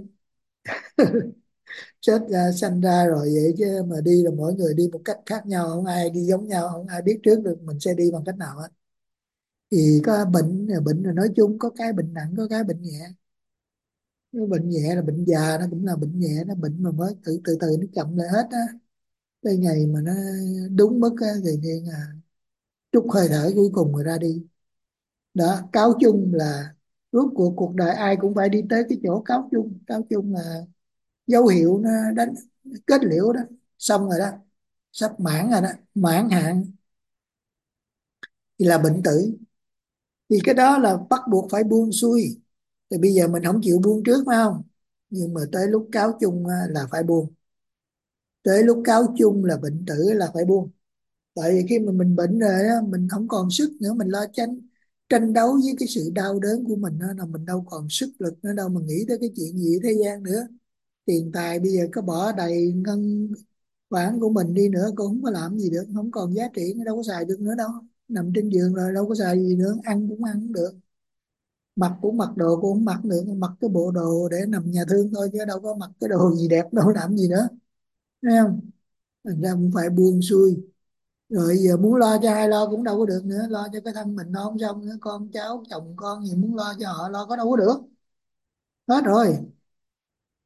Chết ra sanh ra rồi vậy chứ, mà đi là mỗi người đi một cách khác nhau, không ai đi giống nhau, không ai biết trước được mình sẽ đi bằng cách nào hết. Thì có bệnh là nói chung, có cái bệnh nặng, có cái bệnh nhẹ. Cái bệnh nhẹ là bệnh già, nó cũng là bệnh nhẹ, nó bệnh mà mới từ từ nó chậm lại hết á. Cái ngày mà nó đúng mức á, thì nghe là trút hơi thở cuối cùng rồi ra đi. Đó, cáo chung là rốt cuộc cuộc đời ai cũng phải đi tới cái chỗ cáo chung. Cáo chung là dấu hiệu nó đánh kết liễu đó, xong rồi đó, sắp mãn rồi đó, mãn hạn thì là bệnh tử. Thì cái đó là bắt buộc phải buông xuôi. Thì bây giờ mình không chịu buông trước phải không, nhưng mà tới lúc cáo chung là phải buông. Tới lúc cáo chung là bệnh tử là phải buông. Tại vì khi mà mình bệnh rồi á, mình không còn sức nữa, mình lo tranh tranh đấu với cái sự đau đớn của mình đó, là mình đâu còn sức lực nữa đâu mà nghĩ tới cái chuyện gì thế gian nữa. Tiền tài bây giờ có bỏ đầy ngân khoản của mình đi nữa cũng không có làm gì được, không còn giá trị, đâu có xài được nữa đâu. Nằm trên giường rồi đâu có xài gì nữa, ăn cũng ăn không được, mặc cũng mặc đồ cũng không mặc được, mặc cái bộ đồ để nằm nhà thương thôi, chứ đâu có mặc cái đồ gì đẹp đâu làm gì nữa. Thấy không? Thành ra cũng phải buông xuôi. Rồi giờ muốn lo cho ai lo cũng đâu có được nữa, lo cho cái thân mình nó không xong nữa, con cháu chồng con gì muốn lo cho họ lo có đâu có được, hết rồi.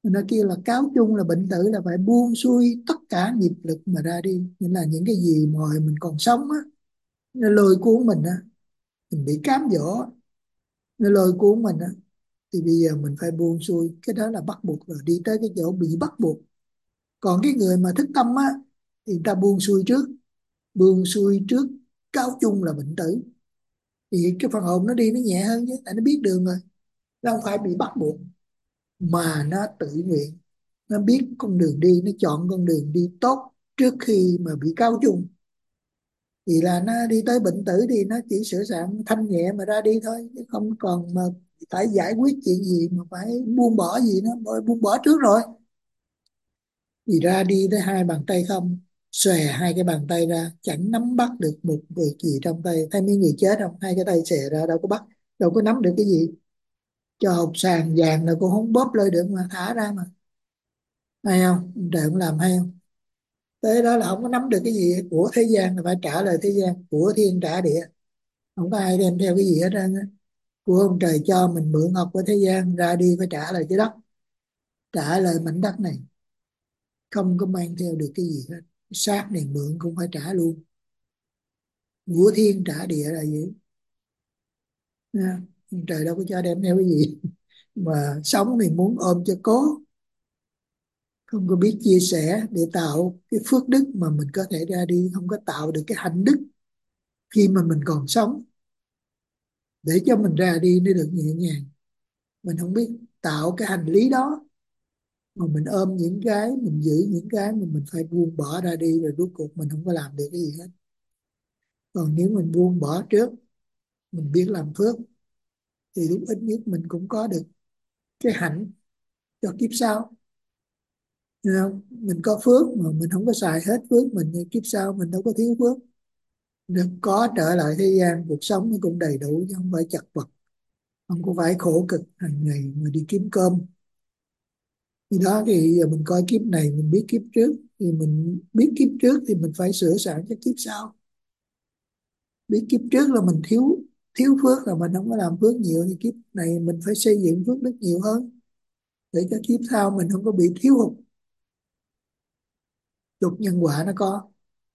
Nó kêu là cáo chung là bệnh tử, là phải buông xuôi tất cả nghiệp lực mà ra đi. Nghĩa là những cái gì mà hồi mình còn sống á, nó lôi cuốn mình á, mình bị cám dỗ, nó lôi cuốn mình á, thì bây giờ mình phải buông xuôi. Cái đó là bắt buộc rồi, đi tới cái chỗ bị bắt buộc. Còn cái người mà thức tâm á thì người ta buông xuôi trước, buông xuôi trước cáo chung là bệnh tử, thì cái phần hồn nó đi nó nhẹ hơn chứ, tại nó biết đường rồi, nó không phải bị bắt buộc, mà nó tự nguyện, nó biết con đường đi, nó chọn con đường đi tốt trước khi mà bị cáo chung. Thì là nó đi tới bệnh tử thì nó chỉ sửa soạn thanh nhẹ mà ra đi thôi, chứ không còn mà phải giải quyết chuyện gì mà phải buông bỏ gì nữa, buông bỏ trước rồi. Thì ra đi tới hai bàn tay không, xòe hai cái bàn tay ra, chẳng nắm bắt được một việc gì trong tay. Thấy mấy người chết không, hai cái tay xòe ra đâu có bắt, đâu có nắm được cái gì. Cho hộp sàn vàng là cũng không bóp lên được mà thả ra mà. Hay không, trời cũng làm hay không. Tới đó là không có nắm được cái gì của thế gian, là phải trả lời thế gian, của thiên trả địa, không có ai đem theo cái gì hết trơn á. Của ông trời cho mình mượn học của thế gian, ra đi phải trả lời cái đất, trả lời mảnh đất này, không có mang theo được cái gì hết. Xác này mượn cũng phải trả luôn. Của thiên trả địa là gì? Nha. Ông trời đâu có cho đem theo cái gì mà sống thì muốn ôm cho cố, không có biết chia sẻ để tạo cái phước đức mà mình có thể ra đi, không có tạo được cái hạnh đức khi mà mình còn sống, để cho mình ra đi nó được nhẹ nhàng. Mình không biết tạo cái hành lý đó, mà mình ôm những cái, mình giữ những cái mà mình phải buông bỏ ra đi, rồi rốt cuộc mình không có làm được cái gì hết. Còn nếu mình buông bỏ trước, mình biết làm phước, thì lúc ít nhất mình cũng có được cái hạnh cho kiếp sau. Thấy không? Mình có phước mà mình không có xài hết phước mình, thì kiếp sau mình đâu có thiếu phước. Được có trở lại thế gian, cuộc sống nó cũng đầy đủ chứ không phải chật vật, không có phải khổ cực hàng ngày mà đi kiếm cơm. Thì đó, thì giờ mình coi kiếp này mình biết kiếp trước, thì mình biết kiếp trước thì mình phải sửa soạn cho kiếp sau. Biết kiếp trước là mình thiếu thiếu phước, là mình không có làm phước nhiều, thì kiếp này mình phải xây dựng phước đức nhiều hơn, để cho kiếp sau mình không có bị thiếu hụt. Luật nhân quả nó có.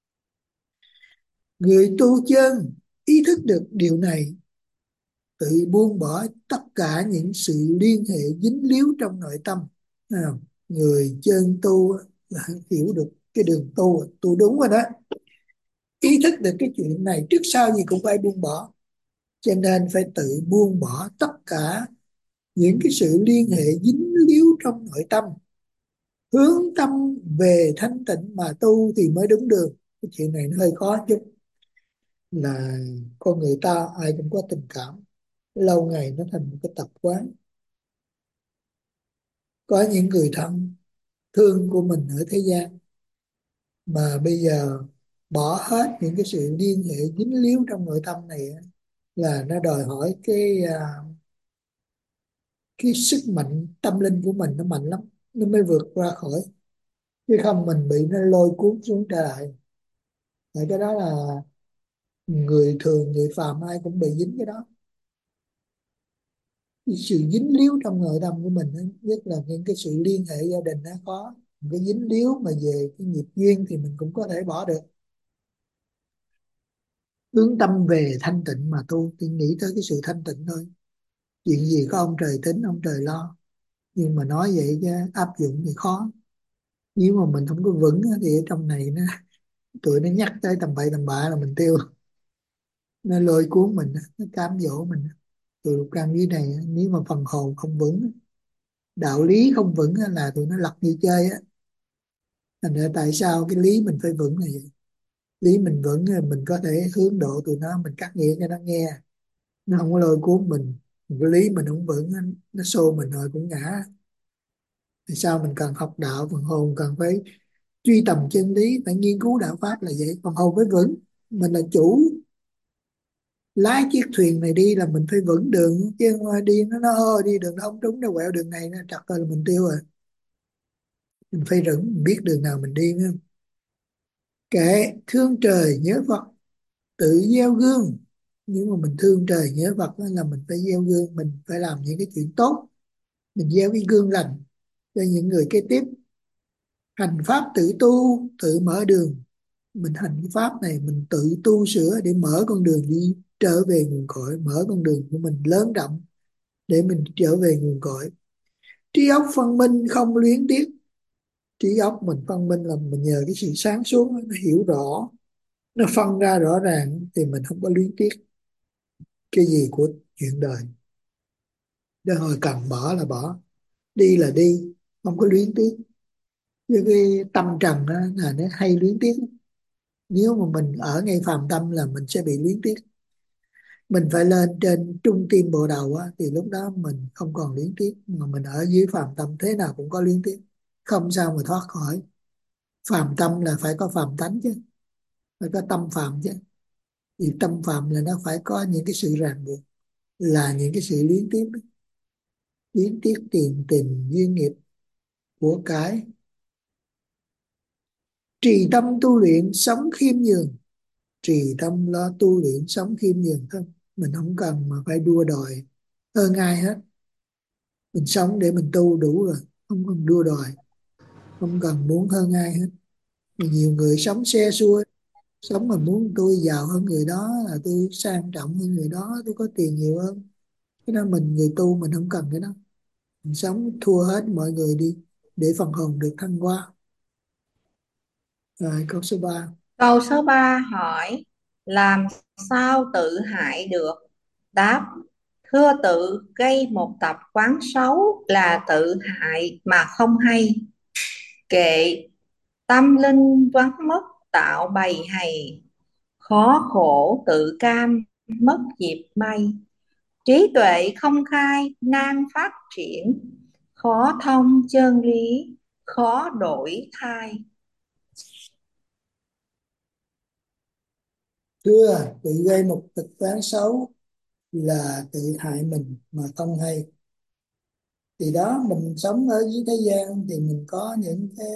Người tu chân ý thức được điều này, tự buông bỏ tất cả những sự liên hệ dính líu trong nội tâm. Thấy không? Người chân tu là hiểu được cái đường tu đúng rồi đó, ý thức được cái chuyện này, trước sau gì cũng phải buông bỏ. Cho nên phải tự buông bỏ tất cả những cái sự liên hệ dính líu trong nội tâm, hướng tâm về thanh tịnh mà tu thì mới đúng đường. Cái chuyện này nó hơi khó chút, là con người ta ai cũng có tình cảm, lâu ngày nó thành một cái tập quán. Có những người thân thương của mình ở thế gian mà bây giờ bỏ hết những cái sự liên hệ dính líu trong nội tâm này á, là nó đòi hỏi cái sức mạnh tâm linh của mình nó mạnh lắm, nó mới vượt ra khỏi. Chứ không mình bị nó lôi cuốn xuống trở lại. Tại cái đó là người thường, người phàm ai cũng bị dính cái đó. Cái sự dính líu trong nội tâm của mình á, nhất là những cái sự liên hệ gia đình nó có. Cái dính líu mà về cái nghiệp duyên thì mình cũng có thể bỏ được. Hướng tâm về thanh tịnh mà tu, thì nghĩ tới cái sự thanh tịnh thôi. Chuyện gì có ông trời tính, ông trời lo. Nhưng mà nói vậy chứ áp dụng thì khó. Nếu mà mình không có vững á, thì ở trong này tụi nó nhắc tới tầm bậy tầm bạ là mình tiêu. Nó lôi cuốn mình, nó cám dỗ mình. Từ lục căn dưới này á, nếu mà phần hồn không vững, đạo lý không vững á, là tụi nó lật như chơi á. Thành ra tại sao cái lý mình phải vững là vậy? Lý mình vững thì mình có thể hướng độ tụi nó, mình cắt nghĩa cho nó nghe, nó không có lôi cuốn mình. Cái lý mình không vững á, nó xô mình rồi cũng ngã. Tại sao mình cần học đạo? Phần hồn cần phải truy tầm chân lý, phải nghiên cứu đạo pháp là vậy. Phần hồn phải vững, mình là chủ lái chiếc thuyền này đi, là mình phải vững đường, chứ ngoài đi nó đi đường nó không trúng, nó quẹo đường này nó trật rồi là mình tiêu rồi. Mình phải vững, mình biết đường nào mình đi nữa. Kệ thương trời nhớ Phật, tự gieo gương. Nhưng mà mình thương trời nhớ Phật đó là mình phải gieo gương, mình phải làm những cái chuyện tốt, mình gieo cái gương lành cho những người kế tiếp. Hành pháp tự tu, tự mở đường. Mình hành cái pháp này mình tự tu sửa để mở con đường đi trở về nguồn cội, mở con đường của mình lớn rộng để mình trở về nguồn cội. Trí óc phân minh không luyến tiếc. Trí óc mình phân minh là mình nhờ cái sự sáng suốt nó hiểu rõ, nó phân ra rõ ràng thì mình không có luyến tiếc cái gì của chuyện đời. Để hồi cần bỏ là bỏ, đi là đi, không có luyến tiếc. Với cái tâm trần á, là nó hay luyến tiếc. Nếu mà mình ở ngay phàm tâm là mình sẽ bị luyến tiếc. Mình phải lên trên trung tim bộ đầu á, thì lúc đó mình không còn luyến tiếc. Mà mình ở dưới phàm tâm thế nào cũng có luyến tiếc, không sao mà thoát khỏi. Phàm tâm là phải có phàm tánh chứ, phải có tâm phàm chứ. Thì tâm phàm là nó phải có những cái sự ràng buộc, là những cái sự luyến tiếc. Luyến tiếc tiền tình duyên nghiệp của cái. Trì tâm tu luyện sống khiêm nhường. Trì tâm lo tu luyện sống khiêm nhường thôi. Mình không cần mà phải đua đòi hơn ai hết. Mình sống để mình tu đủ rồi, không cần đua đòi, không cần muốn hơn ai hết. Mà nhiều người sống xe xua, sống mà muốn tôi giàu hơn người đó, là tôi sang trọng hơn người đó, tôi có tiền nhiều hơn. Cái đó mình người tu mình không cần cái đó. Mình sống thua hết mọi người đi để phần hồn được thăng hoa. Rồi câu số 3. Câu số 3 hỏi làm sao tự hại được? Đáp: thưa, tự gây một tập quán xấu là tự hại mà không hay. Kệ tâm linh vắng mất tạo bầy hầy, khó khổ tự cam mất dịp may. Trí tuệ không khai nan phát triển, khó thông chân lý khó đổi thay. Thưa, tự gây một tập quán xấu là tự hại mình mà không hay. Thì đó, mình sống ở dưới thế gian thì mình có những cái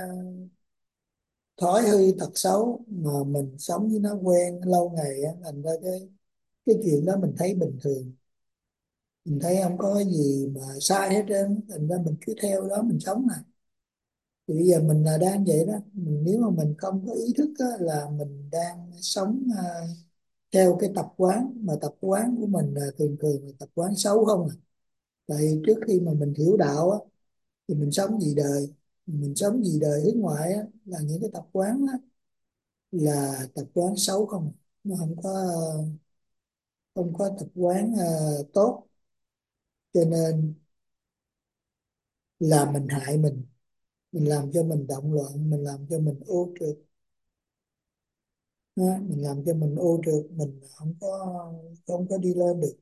thói hư tật xấu mà mình sống với nó quen lâu ngày á, thành ra cái chuyện đó mình thấy bình thường, mình thấy không có cái gì mà sai hết trơn, thành ra mình cứ theo đó mình sống mà. Thì bây giờ mình là đang vậy đó, nếu mà mình không có ý thức á, là mình đang sống theo cái tập quán, mà tập quán của mình là thường thường là tập quán xấu không à. Tại trước khi mà mình hiểu đạo á, thì mình sống vì đời, mình sống vì đời hướng ngoại á, là những cái tập quán á, là tập quán xấu không, nó không có tập quán tốt, cho nên là mình hại mình làm cho mình động loạn, mình làm cho mình ô trượt ha, mình làm cho mình ô trượt, mình không có đi lên được.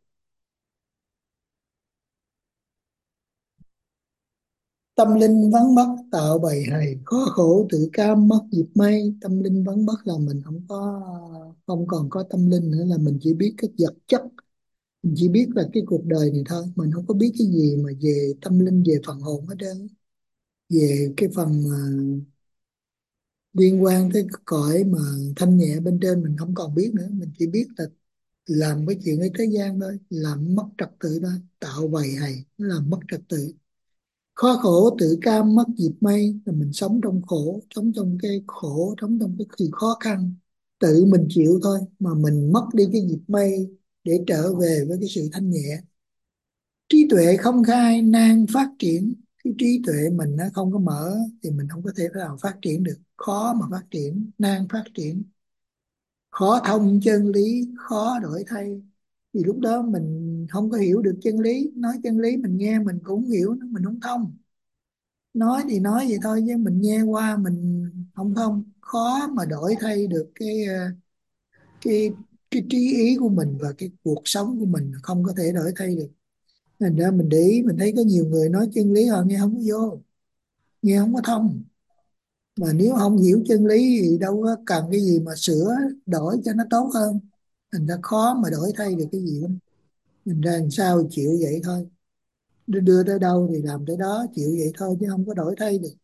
Tâm linh vắng mất tạo bầy hầy, khó khổ tự cam mất dịp may. Tâm linh vắng mất là mình không còn có tâm linh nữa, là mình chỉ biết cái vật chất, mình chỉ biết là cái cuộc đời này thôi, mình không có biết cái gì mà về tâm linh, về phần hồn hết trơn. Về cái phần mà liên quan tới cái cõi mà thanh nhẹ bên trên mình không còn biết nữa, mình chỉ biết là làm cái chuyện ở thế gian thôi, làm mất trật tự thôi, tạo bầy hầy nó làm mất trật tự. Khó khổ tự cam mất dịp may là mình sống trong khổ, sống trong cái khổ, sống trong cái sự khó khăn, tự mình chịu thôi, mà mình mất đi cái dịp may để trở về với cái sự thanh nhẹ. Trí tuệ không khai nan phát triển. Cái trí tuệ mình nó không có mở thì mình không có thể nào phát triển được, khó mà phát triển, nan phát triển. Khó thông chân lý khó đổi thay. Thì lúc đó mình không có hiểu được chân lý, nói chân lý mình nghe mình cũng hiểu, mình không thông. Nói thì nói vậy thôi chứ mình nghe qua mình không thông, khó mà đổi thay được cái cái trí ý của mình, và cái cuộc sống của mình không có thể đổi thay được. Thành ra mình để ý mình thấy có nhiều người nói chân lý họ nghe không có vô, nghe không có thông. Mà nếu không hiểu chân lý thì đâu có cần cái gì mà sửa đổi cho nó tốt hơn. Thành ra khó mà đổi thay được cái gì lắm. Mình ra làm sao chịu vậy thôi, đưa tới đâu thì làm tới đó, chịu vậy thôi chứ không có đổi thay được.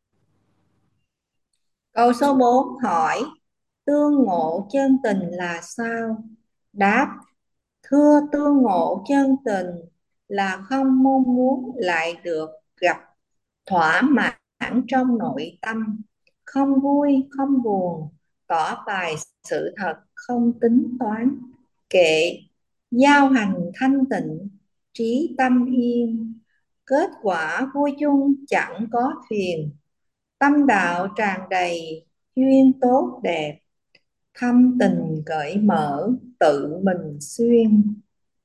Câu số 4 hỏi tương ngộ chân tình là sao? Đáp: thưa, tương ngộ chân tình là không mong muốn lại được gặp thỏa mãn trong nội tâm, không vui không buồn, tỏ bày sự thật không tính toán, kệ giao hành thanh tịnh, trí tâm yên, kết quả vui chung chẳng có phiền, tâm đạo tràn đầy duyên tốt đẹp, thâm tình cởi mở tự mình xuyên.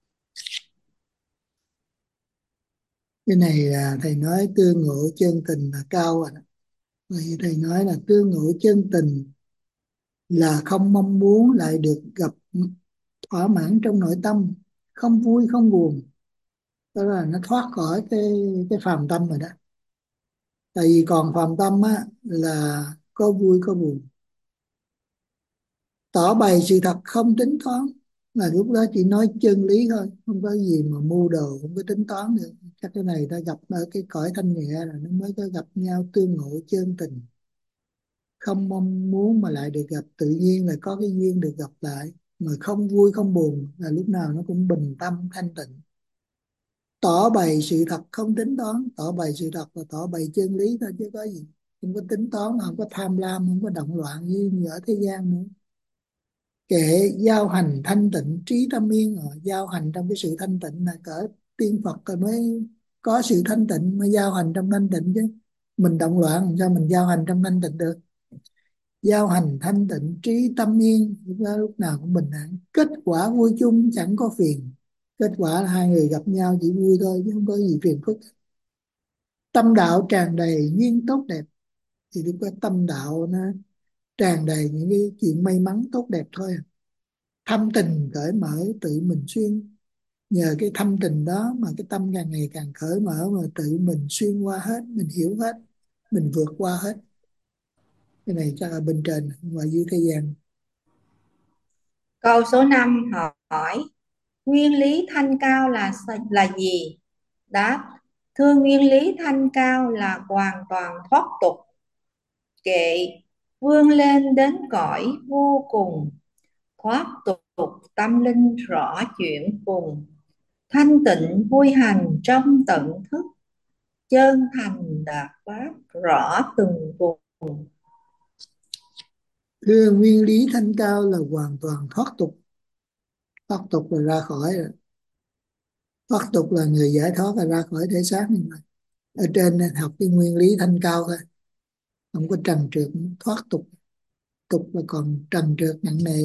Cái này là thầy nói tương ngộ chân tình là cao rồi đó. Bởi vì thầy nói là tương ngộ chân tình là không mong muốn lại được gặp, thỏa mãn trong nội tâm, không vui không buồn, đó là nó thoát khỏi cái phàm tâm rồi đó. Tại vì còn phàm tâm á là có vui có buồn. Tỏ bày sự thật không tính toán là lúc đó chỉ nói chân lý thôi, không có gì mà mưu đồ, không có tính toán được. Chắc cái này ta gặp ở cái cõi thanh nhẹ là nó mới có gặp nhau tương ngộ chân tình, không mong muốn mà lại được gặp, tự nhiên là có cái duyên được gặp lại, mà không vui không buồn, là lúc nào nó cũng bình tâm thanh tịnh. Tỏ bày sự thật không tính toán, tỏ bày sự thật là tỏ bày chân lý thôi chứ có gì, không có tính toán, không có tham lam, không có động loạn như ở thế gian nữa. Kệ giao hành thanh tịnh trí tâm yên, rồi giao hành trong cái sự thanh tịnh là cỡ tiên Phật rồi mới có sự thanh tịnh, mới giao hành trong thanh tịnh chứ. Mình động loạn làm sao mình giao hành trong thanh tịnh được. Giao hành thanh tịnh trí tâm yên, lúc nào cũng bình an, kết quả vui chung chẳng có phiền. Kết quả là hai người gặp nhau chỉ vui thôi chứ không có gì phiền phức. Tâm đạo tràn đầy duyên tốt đẹp, thì lúc đó tâm đạo nó tràn đầy những cái chuyện may mắn tốt đẹp thôi. Thâm tình cởi mở tự mình xuyên, nhờ cái thâm tình đó mà cái tâm càng ngày càng cởi mở, mà tự mình xuyên qua hết, mình hiểu hết, mình vượt qua hết. Cái này chắc là bên trên, ngoài dưới thế gian. Câu số 5 hỏi nguyên lý thanh cao là gì? Đáp: thưa, nguyên lý thanh cao là hoàn toàn thoát tục, kệ vươn lên đến cõi vô cùng, thoát tục tâm linh rõ chuyện cùng, thanh tịnh vui hành trong tận thức, chân thành đạt pháp rõ từng vùng. Thưa, nguyên lý thanh cao là hoàn toàn thoát tục. Thoát tục là ra khỏi rồi. Thoát tục là người giải thoát là ra khỏi thể xác này. Ở trên này học cái nguyên lý thanh cao thôi, không có trần trượt. Thoát tục, tục là còn trần trượt nặng nề.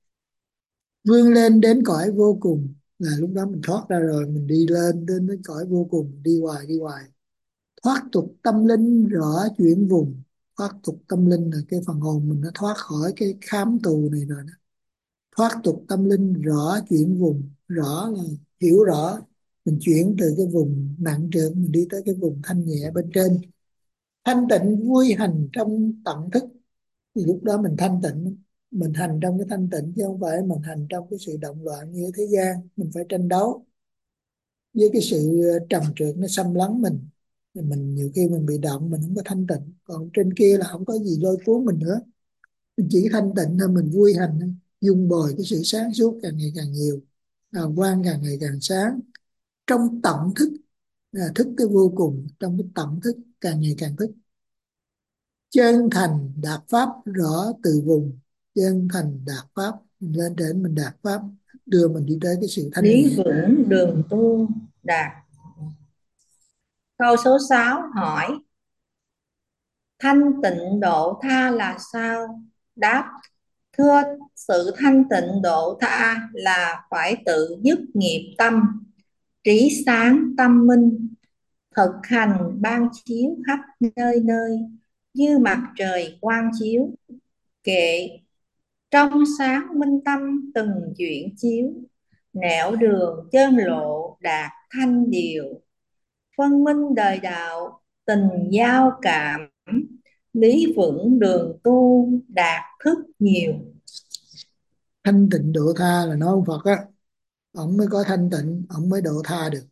Vươn lên đến cõi vô cùng là lúc đó mình thoát ra rồi, mình đi lên đến cái cõi vô cùng, đi hoài đi hoài. Thoát tục tâm linh rõ chuyển vùng. Thoát tục tâm linh là cái phần hồn mình nó thoát khỏi cái khám tù này rồi đó. Thoát tục tâm linh rõ chuyển vùng, rõ là hiểu rõ, mình chuyển từ cái vùng nặng trược mình đi tới cái vùng thanh nhẹ bên trên. Thanh tịnh vui hành trong tận thức, thì lúc đó mình thanh tịnh, mình hành trong cái thanh tịnh chứ không phải mình hành trong cái sự động loạn như thế gian. Mình phải tranh đấu với cái sự trầm trượt nó xâm lấn mình, thì mình nhiều khi mình bị động, mình không có thanh tịnh. Còn trên kia là không có gì lôi cuốn mình nữa, mình chỉ thanh tịnh thôi, mình vui hành thôi, dung bồi cái sự sáng suốt càng ngày càng nhiều, hào quang càng ngày càng sáng trong tận thức. Thức cái vô cùng, trong cái tận thức càng ngày càng thức. Chân thành đạt pháp rõ từ vùng, chân thành đạt pháp, mình lên đến mình đạt pháp, đưa mình đi tới cái sự thanh Lý nhẹ. vững đường tu đạt. Câu số 6 hỏi thanh tịnh độ tha là sao? Đáp: thưa, sự thanh tịnh độ tha là phải tự dứt nghiệp tâm, trí sáng tâm minh, thực hành ban chiếu khắp nơi nơi, như mặt trời quang chiếu, kệ trong sáng minh tâm từng chuyện chiếu, nẻo đường chân lộ đạt thanh điều, phân minh đời đạo tình giao cảm, lý vững đường tu đạt thức nhiều. Thanh tịnh độ tha là nói ông Phật á, ông mới có thanh tịnh, ông mới độ tha được.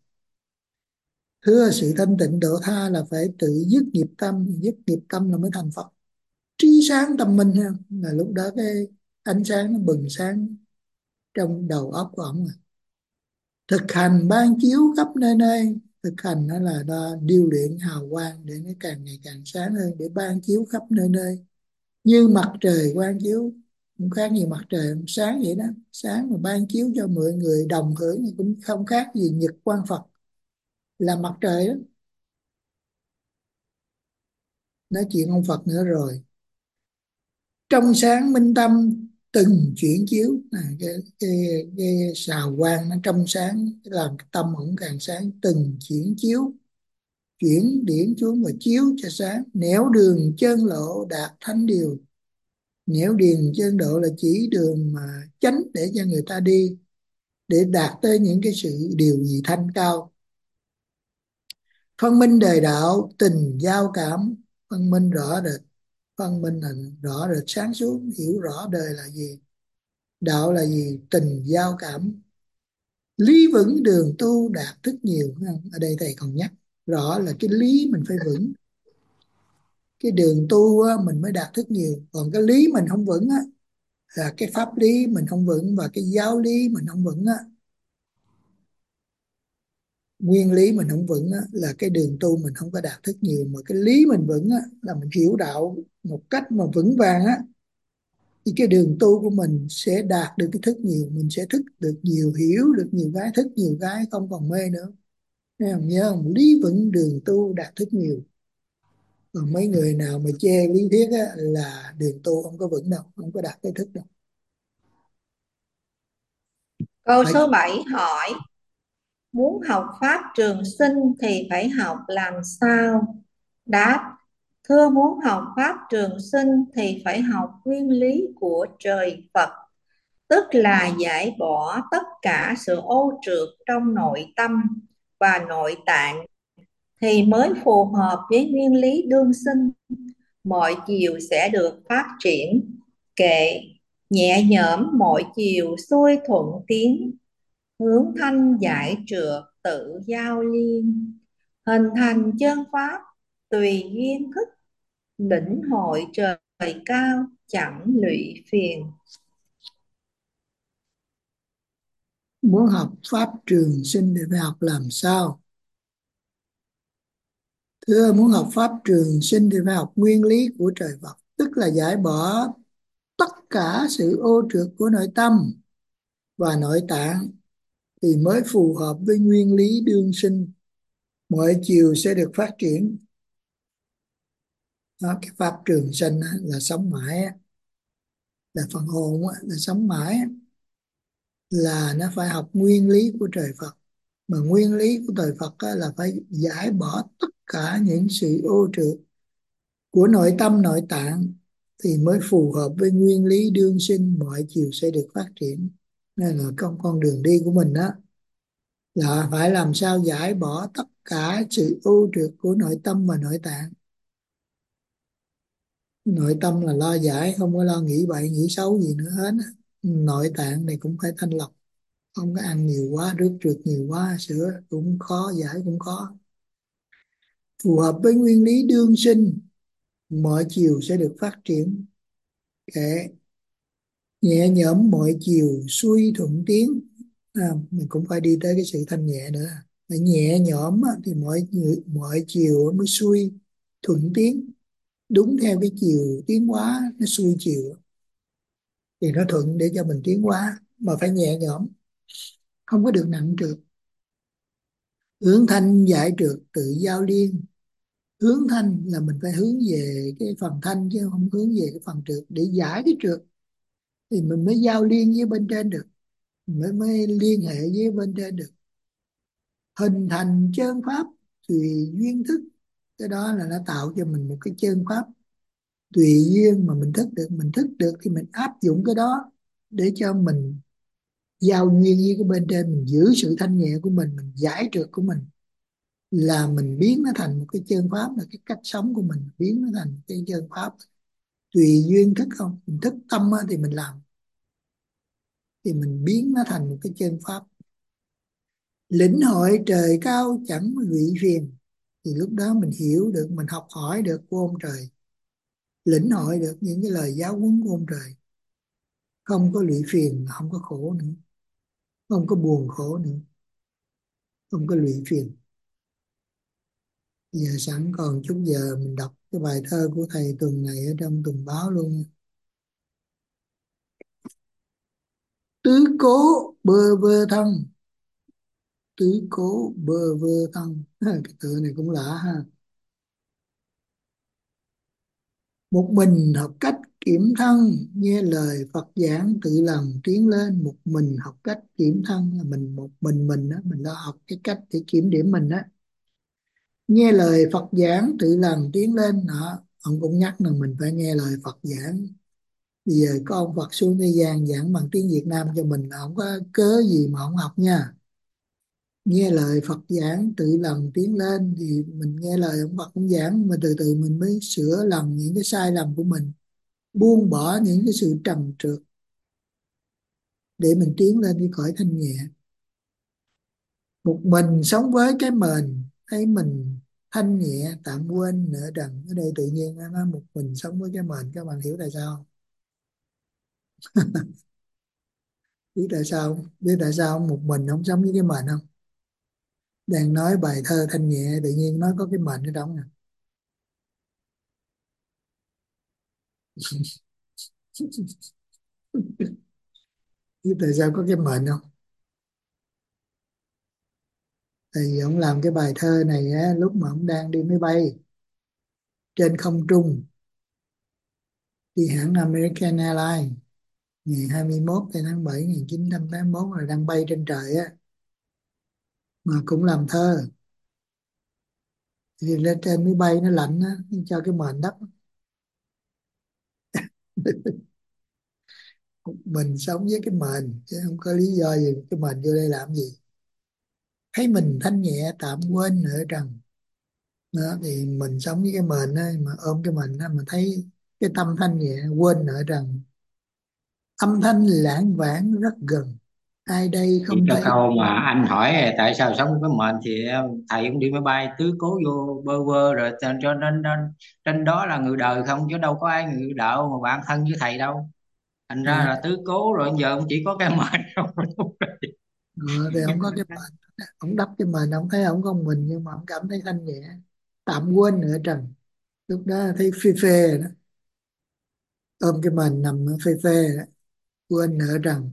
Thưa, sự thanh tịnh độ tha là phải tự dứt nghiệp tâm, dứt nghiệp tâm là mới thành Phật. Trí sáng tâm minh ha, là lúc đó cái ánh sáng nó bừng sáng trong đầu óc của ông. Thực hành ban chiếu khắp nơi nơi, Thực hành đó là nó điêu luyện hào quang để nó càng ngày càng sáng hơn, để ban chiếu khắp nơi nơi như mặt trời quang chiếu. Cũng khác gì mặt trời sáng vậy đó, sáng mà ban chiếu cho mọi người đồng hưởng thì cũng không khác gì nhật quang Phật là mặt trời đó. Nói chuyện ông Phật nữa rồi. Trong sáng minh tâm từng chuyển chiếu cái hào quang nó trong sáng làm cái tâm cũng càng sáng, từng chuyển chiếu, chuyển điển xuống và chiếu cho sáng. Nẻo đường chân lộ đạt thánh điều. Nẻo đường chân độ là chỉ đường mà chánh để cho người ta đi, để đạt tới những cái sự điều gì thanh cao. Phân minh đời đạo tình giao cảm. Phân minh rõ rệt, phân minh là rõ rệt sáng suốt, hiểu rõ đời là gì, đạo là gì, tình giao cảm. Lý vững đường tu đạt thức nhiều. Ở đây thầy còn nhắc rõ là cái lý mình phải vững, cái đường tu á, mình mới đạt thức nhiều. Còn cái lý mình không vững á, là cái pháp lý mình không vững và cái giáo lý mình không vững á, nguyên lý mình không vững á, là cái đường tu mình không có đạt thức nhiều. Mà cái lý mình vững á, là mình hiểu đạo một cách mà vững vàng á, thì cái đường tu của mình sẽ đạt được cái thức nhiều, mình sẽ thức được nhiều, hiểu được nhiều cái, thức nhiều cái, không còn mê nữa. Nghe không? Nhớ không? Lý vững đường tu đạt thức nhiều. Còn mấy người nào mà chê lý thuyết á, là đường tu không có vững đâu, không có đạt cái thức đâu. Câu Phải số 7 hỏi: muốn học pháp trường sinh thì phải học làm sao? Đáp: thưa, muốn học pháp trường sinh thì phải học nguyên lý của trời Phật, tức là giải bỏ tất cả sự ô trượt trong nội tâm và nội tạng thì mới phù hợp với nguyên lý đương sinh. Mọi chiều sẽ được phát triển. Kệ nhẹ nhõm mọi chiều xuôi thuận tiến, hướng thanh giải trượt tự giao liên, hình thành chân pháp tùy duyên thức, lĩnh hội trời cao chẳng lụy phiền. muốn học pháp trường sinh thì phải học làm sao? Thưa, muốn học pháp trường sinh thì phải học nguyên lý của trời Phật, tức là giải bỏ tất cả sự ô trượt của nội tâm và nội tạng thì mới phù hợp với nguyên lý đương sinh. Mọi chiều sẽ được phát triển. Đó, cái pháp trường sinh á, là sống mãi á, là phần hồn á, là sống mãi á, là nó phải học nguyên lý của trời Phật. Mà nguyên lý của trời Phật á, là phải giải bỏ tất cả những sự ô trượt của nội tâm nội tạng thì mới phù hợp với nguyên lý đương sinh, mọi chiều sẽ được phát triển. Nên là con đường đi của mình đó là phải làm sao giải bỏ tất cả sự ô trượt của nội tâm và nội tạng. Nội tâm là lo giải, không có lo nghĩ bậy nghĩ xấu gì nữa hết á. Nội tạng này cũng phải thanh lọc, không có ăn nhiều quá, rước trượt nhiều quá, sữa cũng khó giải, cũng khó. Phù hợp với nguyên lý đương sinh, mọi chiều sẽ được phát triển. Kệ nhẹ nhõm mọi chiều xuôi thuận tiến. Mình cũng phải đi tới cái sự thanh nhẹ nữa. Phải nhẹ nhõm á, thì mọi chiều mới xuôi thuận tiến, đúng theo cái chiều tiến hóa, nó xuôi chiều thì nó thuận để cho mình tiến hóa. Mà phải nhẹ nhõm, không có được nặng trược. Hướng thanh giải trượt tự giao liên. Hướng thanh là mình phải hướng về cái phần thanh chứ không hướng về cái phần trượt, để giải cái trượt thì mình mới giao liên với bên trên được, mới liên hệ với bên trên được. Hình thành chân pháp tùy duyên thức. Cái đó là nó tạo cho mình một cái chân pháp tùy duyên mà mình thức được. Mình thức được thì mình áp dụng cái đó để cho mình giao duyên với cái bên trên, mình giữ sự thanh nhẹ của mình giải trượt của mình, là mình biến nó thành một cái chân pháp, là cái cách sống của mình biến nó thành một cái chân pháp tùy duyên thức. Không, mình thức tâm á, thì mình làm, thì mình biến nó thành một cái chân pháp. Lĩnh hội trời cao chẳng lụy phiền. Thì lúc đó mình hiểu được, mình học hỏi được của ông trời, lĩnh hội được những cái lời giáo huấn của ông trời, không có lụy phiền, không có khổ nữa, không có buồn khổ nữa, không có lụy phiền. Giờ sẵn còn chút giờ mình đọc cái bài thơ của thầy tuần này ở trong tuần báo luôn. Tứ cố bơ vơ thân, tứ cố bơ vơ thân. Cái tự này cũng lạ ha. Một mình học cách kiểm thân, nghe lời Phật giảng tự lần tiến lên. Một mình học cách kiểm thân là mình, một mình đó, mình đã học cái cách để kiểm điểm mình á. Nghe lời Phật giảng tự lần tiến lên đó. Ông cũng nhắc là mình phải nghe lời Phật giảng. Bây giờ có ông Phật xuống thế gian giảng bằng tiếng Việt Nam cho mình là không có cớ gì mà không học nha. Nghe lời Phật giảng tự lần tiến lên thì mình nghe lời ông Phật cũng giảng, mà từ từ mình mới sửa lầm những cái sai lầm của mình, buông bỏ những cái sự trần trượt để mình tiến lên cái cõi thanh nhẹ. Một mình sống với cái mình, thấy mình thanh nhẹ tạm quên nợ trần. Ở đây tự nhiên nó nói một mình sống với cái mình, các bạn hiểu tại sao không? Biết tại sao không? Biết tại sao không? Một mình không sống với cái mình không? Đang nói bài thơ thanh nhẹ tự nhiên nói có cái mình ở trong nè. Biết tại sao có cái mình không? Tại vì ông làm cái bài thơ này á, lúc mà ông đang đi máy bay trên không trung, đi hãng American Airlines, ngày 21 tháng 7 1981, là đang bay trên trời á, mà cũng làm thơ. Thì lên trên máy bay nó lạnh á, cho cái mền đắp. Mình sống với cái mền chứ không có lý do gì cái mền vô đây làm gì. Thấy mình thanh nhẹ tạm quên nợ trần đó, thì mình sống với cái mền á, mà ôm cái mền á, mà thấy cái tâm thanh nhẹ quên nợ trần. Âm thanh lãng vảng rất gần, ai đây Chỉ không cho thấy. câu mà anh hỏi tại sao sống với mình thì thầy cũng đi máy bay tứ cố vô bơ vơ rồi cho nên trên đó là người đời không, chứ đâu có ai người đạo mà bạn thân với thầy đâu. Thành ra Ờ, là tứ cố rồi, giờ cũng chỉ có cái mệnh không. thì không có cái mền, ông đắp cái mền ông thấy ông không mình, nhưng mà ông cảm thấy thanh nhẹ tạm quên nợ trần. Lúc đó thấy phê phê rồi đó, ôm cái mền nằm phê phê đó, quên nợ trần.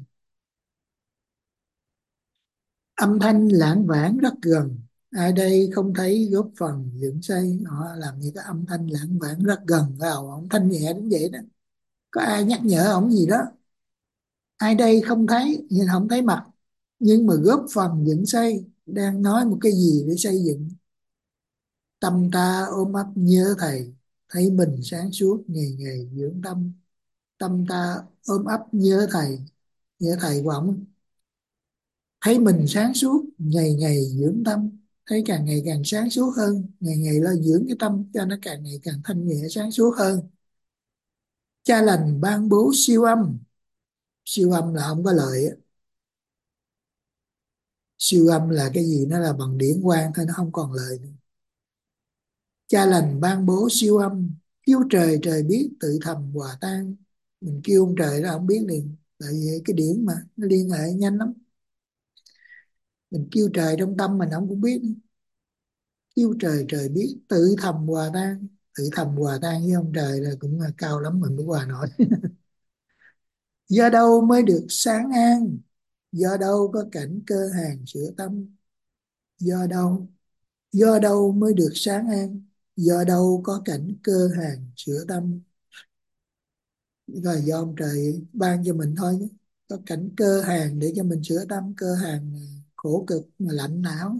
Âm thanh lãng vảng rất gần, ai đây không thấy góp phần dựng xây. Họ làm như cái âm thanh lãng vảng rất gần vào ông, thanh nhẹ đến vậy đó, có ai nhắc nhở ông gì đó. Ai đây không thấy, nhưng không thấy mặt, nhưng mà góp phần dựng xây, đang nói một cái gì để xây dựng. Tâm ta ôm ấp nhớ thầy, thấy mình sáng suốt ngày ngày dưỡng tâm. Tâm ta ôm ấp nhớ thầy của ổng, thấy mình sáng suốt ngày ngày dưỡng tâm. Thấy càng ngày càng sáng suốt hơn, ngày ngày lo dưỡng cái tâm cho nó càng ngày càng thanh nhẹ sáng suốt hơn. Cha lành ban bố siêu âm, siêu âm là không có lợi á. Siêu âm là cái gì, nó là bằng điển quang thôi, nó không còn lợi nữa. Cha lành ban bố siêu âm, kêu trời trời biết tự thầm hòa tan. Mình kêu ông trời đó không biết liền, tại vì cái điển mà nó liên hệ nhanh lắm. Mình kêu trời trong tâm mình ông cũng biết. Kêu trời trời biết tự thầm hòa tan. Tự thầm hòa tan với ông trời là cũng là cao lắm mình mới hòa nổi. Do đâu mới được sáng an, do đâu có cảnh cơ hàng sửa tâm. Do đâu, do đâu mới được sáng an, do đâu có cảnh cơ hàng sửa tâm. Rồi do ông trời ban cho mình thôi nhé. Có cảnh cơ hàng để cho mình sửa tâm. Cơ hàng khổ cực mà lạnh não,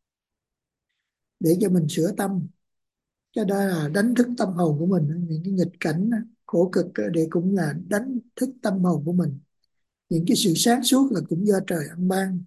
để cho mình sửa tâm. Cho đó là đánh thức tâm hồn của mình. Những cái nghịch cảnh khổ cực để cũng là đánh thức tâm hồn của mình. Những cái sự sáng suốt là cũng do trời ăn ban.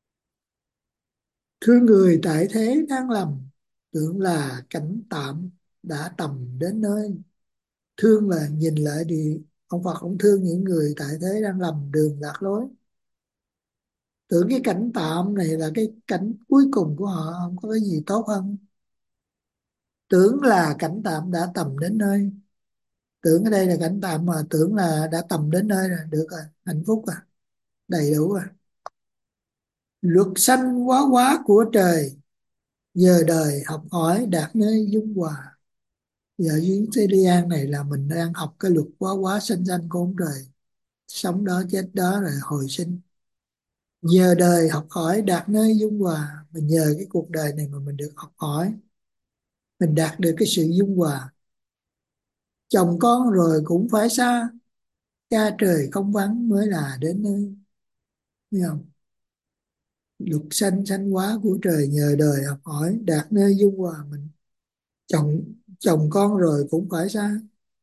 Thương người tại thế đang lầm, tưởng là cảnh tạm đã tầm đến nơi. Thương là nhìn lại thì ông Phật ông thương những người tại thế đang lầm đường lạc lối. Tưởng cái cảnh tạm này là cái cảnh cuối cùng của họ, không có cái gì tốt hơn. Tưởng là cảnh tạm đã tầm đến nơi. Tưởng ở đây là cảnh tạm, mà tưởng là đã tầm đến nơi rồi, được rồi, hạnh phúc rồi, đầy đủ rồi. Luật sanh quá quá của trời, Nhờ đời học hỏi đạt nơi dung hòa. Giờ dưới thế gian này là mình đang học cái luật hóa hóa sanh sanh của ông trời, sống đó chết đó rồi hồi sinh. Nhờ đời học hỏi đạt nơi dung hòa, mình nhờ cái cuộc đời này mà mình được học hỏi, mình đạt được cái sự dung hòa. Chồng con rồi cũng phải xa, cha trời không vắng mới là đến nơi. Thấy không? Luật sanh sanh hóa của trời nhờ đời học hỏi đạt nơi dung hòa. Mình chồng chồng con rồi cũng phải xa,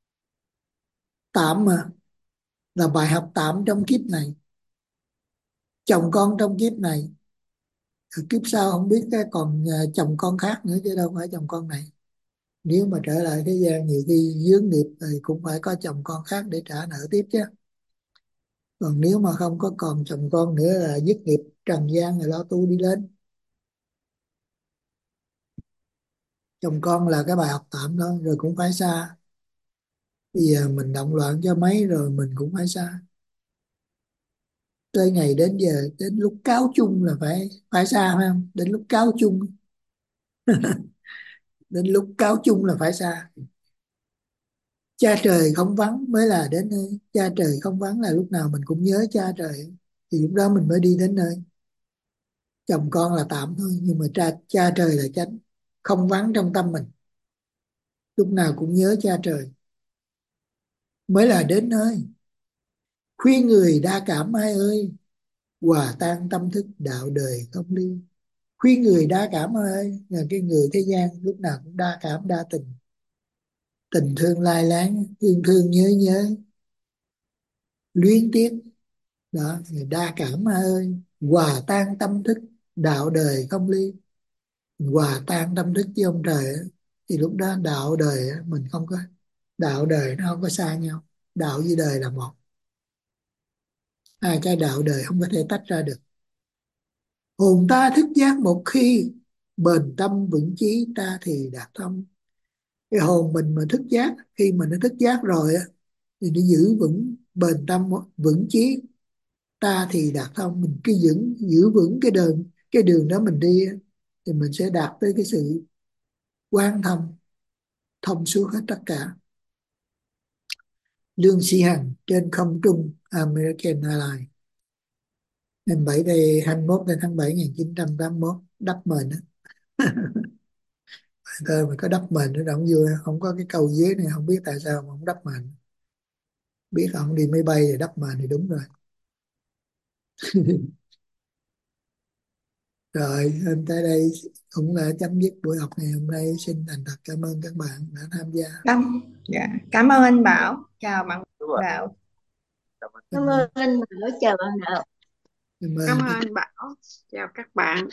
tạm mà, là bài học tạm trong kiếp này. Chồng con trong kiếp này, ở kiếp sau không biết cái còn chồng con khác nữa chứ đâu phải chồng con này. Nếu mà trở lại thế gian nhiều khi dướng nghiệp thì cũng phải có chồng con khác để trả nợ tiếp chứ. Còn nếu mà không có còn chồng con nữa là dứt nghiệp trần gian rồi lo tu đi lên. Chồng con là cái bài học tạm thôi, rồi cũng phải xa. Bây giờ mình động loạn cho mấy rồi mình cũng phải xa. Tới ngày đến giờ, đến lúc cáo chung là phải xa, phải không? Đến lúc cáo chung, đến lúc cáo chung là phải xa. Cha trời không vắng mới là đến nơi. Cha trời không vắng là lúc nào mình cũng nhớ cha trời, thì lúc đó mình mới đi đến nơi. Chồng con là tạm thôi, nhưng mà cha trời là chánh, không vắng trong tâm mình, lúc nào cũng nhớ cha trời mới là đến nơi. Khuyên người đa cảm ai ơi, hòa tan tâm thức đạo đời không ly. Khuyên người đa cảm ai ơi là cái người thế gian lúc nào cũng đa cảm đa tình, tình thương lai láng, thương thương nhớ nhớ, luyến tiếc. Đó, người đa cảm ai ơi, hòa tan tâm thức đạo đời không ly. Hòa tan tâm thức với ông trời á, thì lúc đó đạo đời á, mình không có, đạo đời nó không có xa nhau. Đạo với đời là một, hai cái đạo đời không có thể tách ra được. Hồn ta thức giác một khi, bền tâm vững chí ta thì đạt thông. Cái hồn mình mà thức giác, khi mà nó thức giác rồi á, thì nó giữ vững bền tâm vững chí, ta thì đạt thông. Mình cứ giữ vững cái đường đó mình đi á, thì mình sẽ đạt tới cái sự quán thông, thông suốt hết tất cả. Lương Sĩ Hằng trên không trung American Airlines, ngày 7 đây 21 đến tháng 7 1981, đắp mền á. Thôi mà có đắp mền nó động vui, không có cái câu dưới này không biết tại sao mà không đắp mền. Biết ông đi máy bay thì đắp mền thì đúng rồi. Rồi hôm tới đây cũng là chấm dứt buổi học ngày hôm nay. Xin thành thật cảm ơn các bạn đã tham gia. Dạ. Cảm ơn anh Bảo, chào bạn Đạo. Cảm ơn anh Bảo, chào bạn Đạo. Cảm ơn. Cảm ơn anh Bảo, chào các bạn.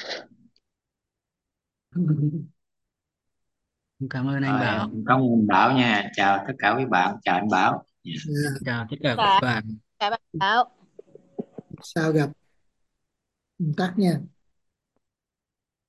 Cảm ơn anh Rồi, Bảo. cảm ơn anh Bảo nha, chào tất cả quý bạn, chào anh Bảo. Yeah. Chào tất cả các bạn. Chào bạn Bảo. Sao gặp tắt nha.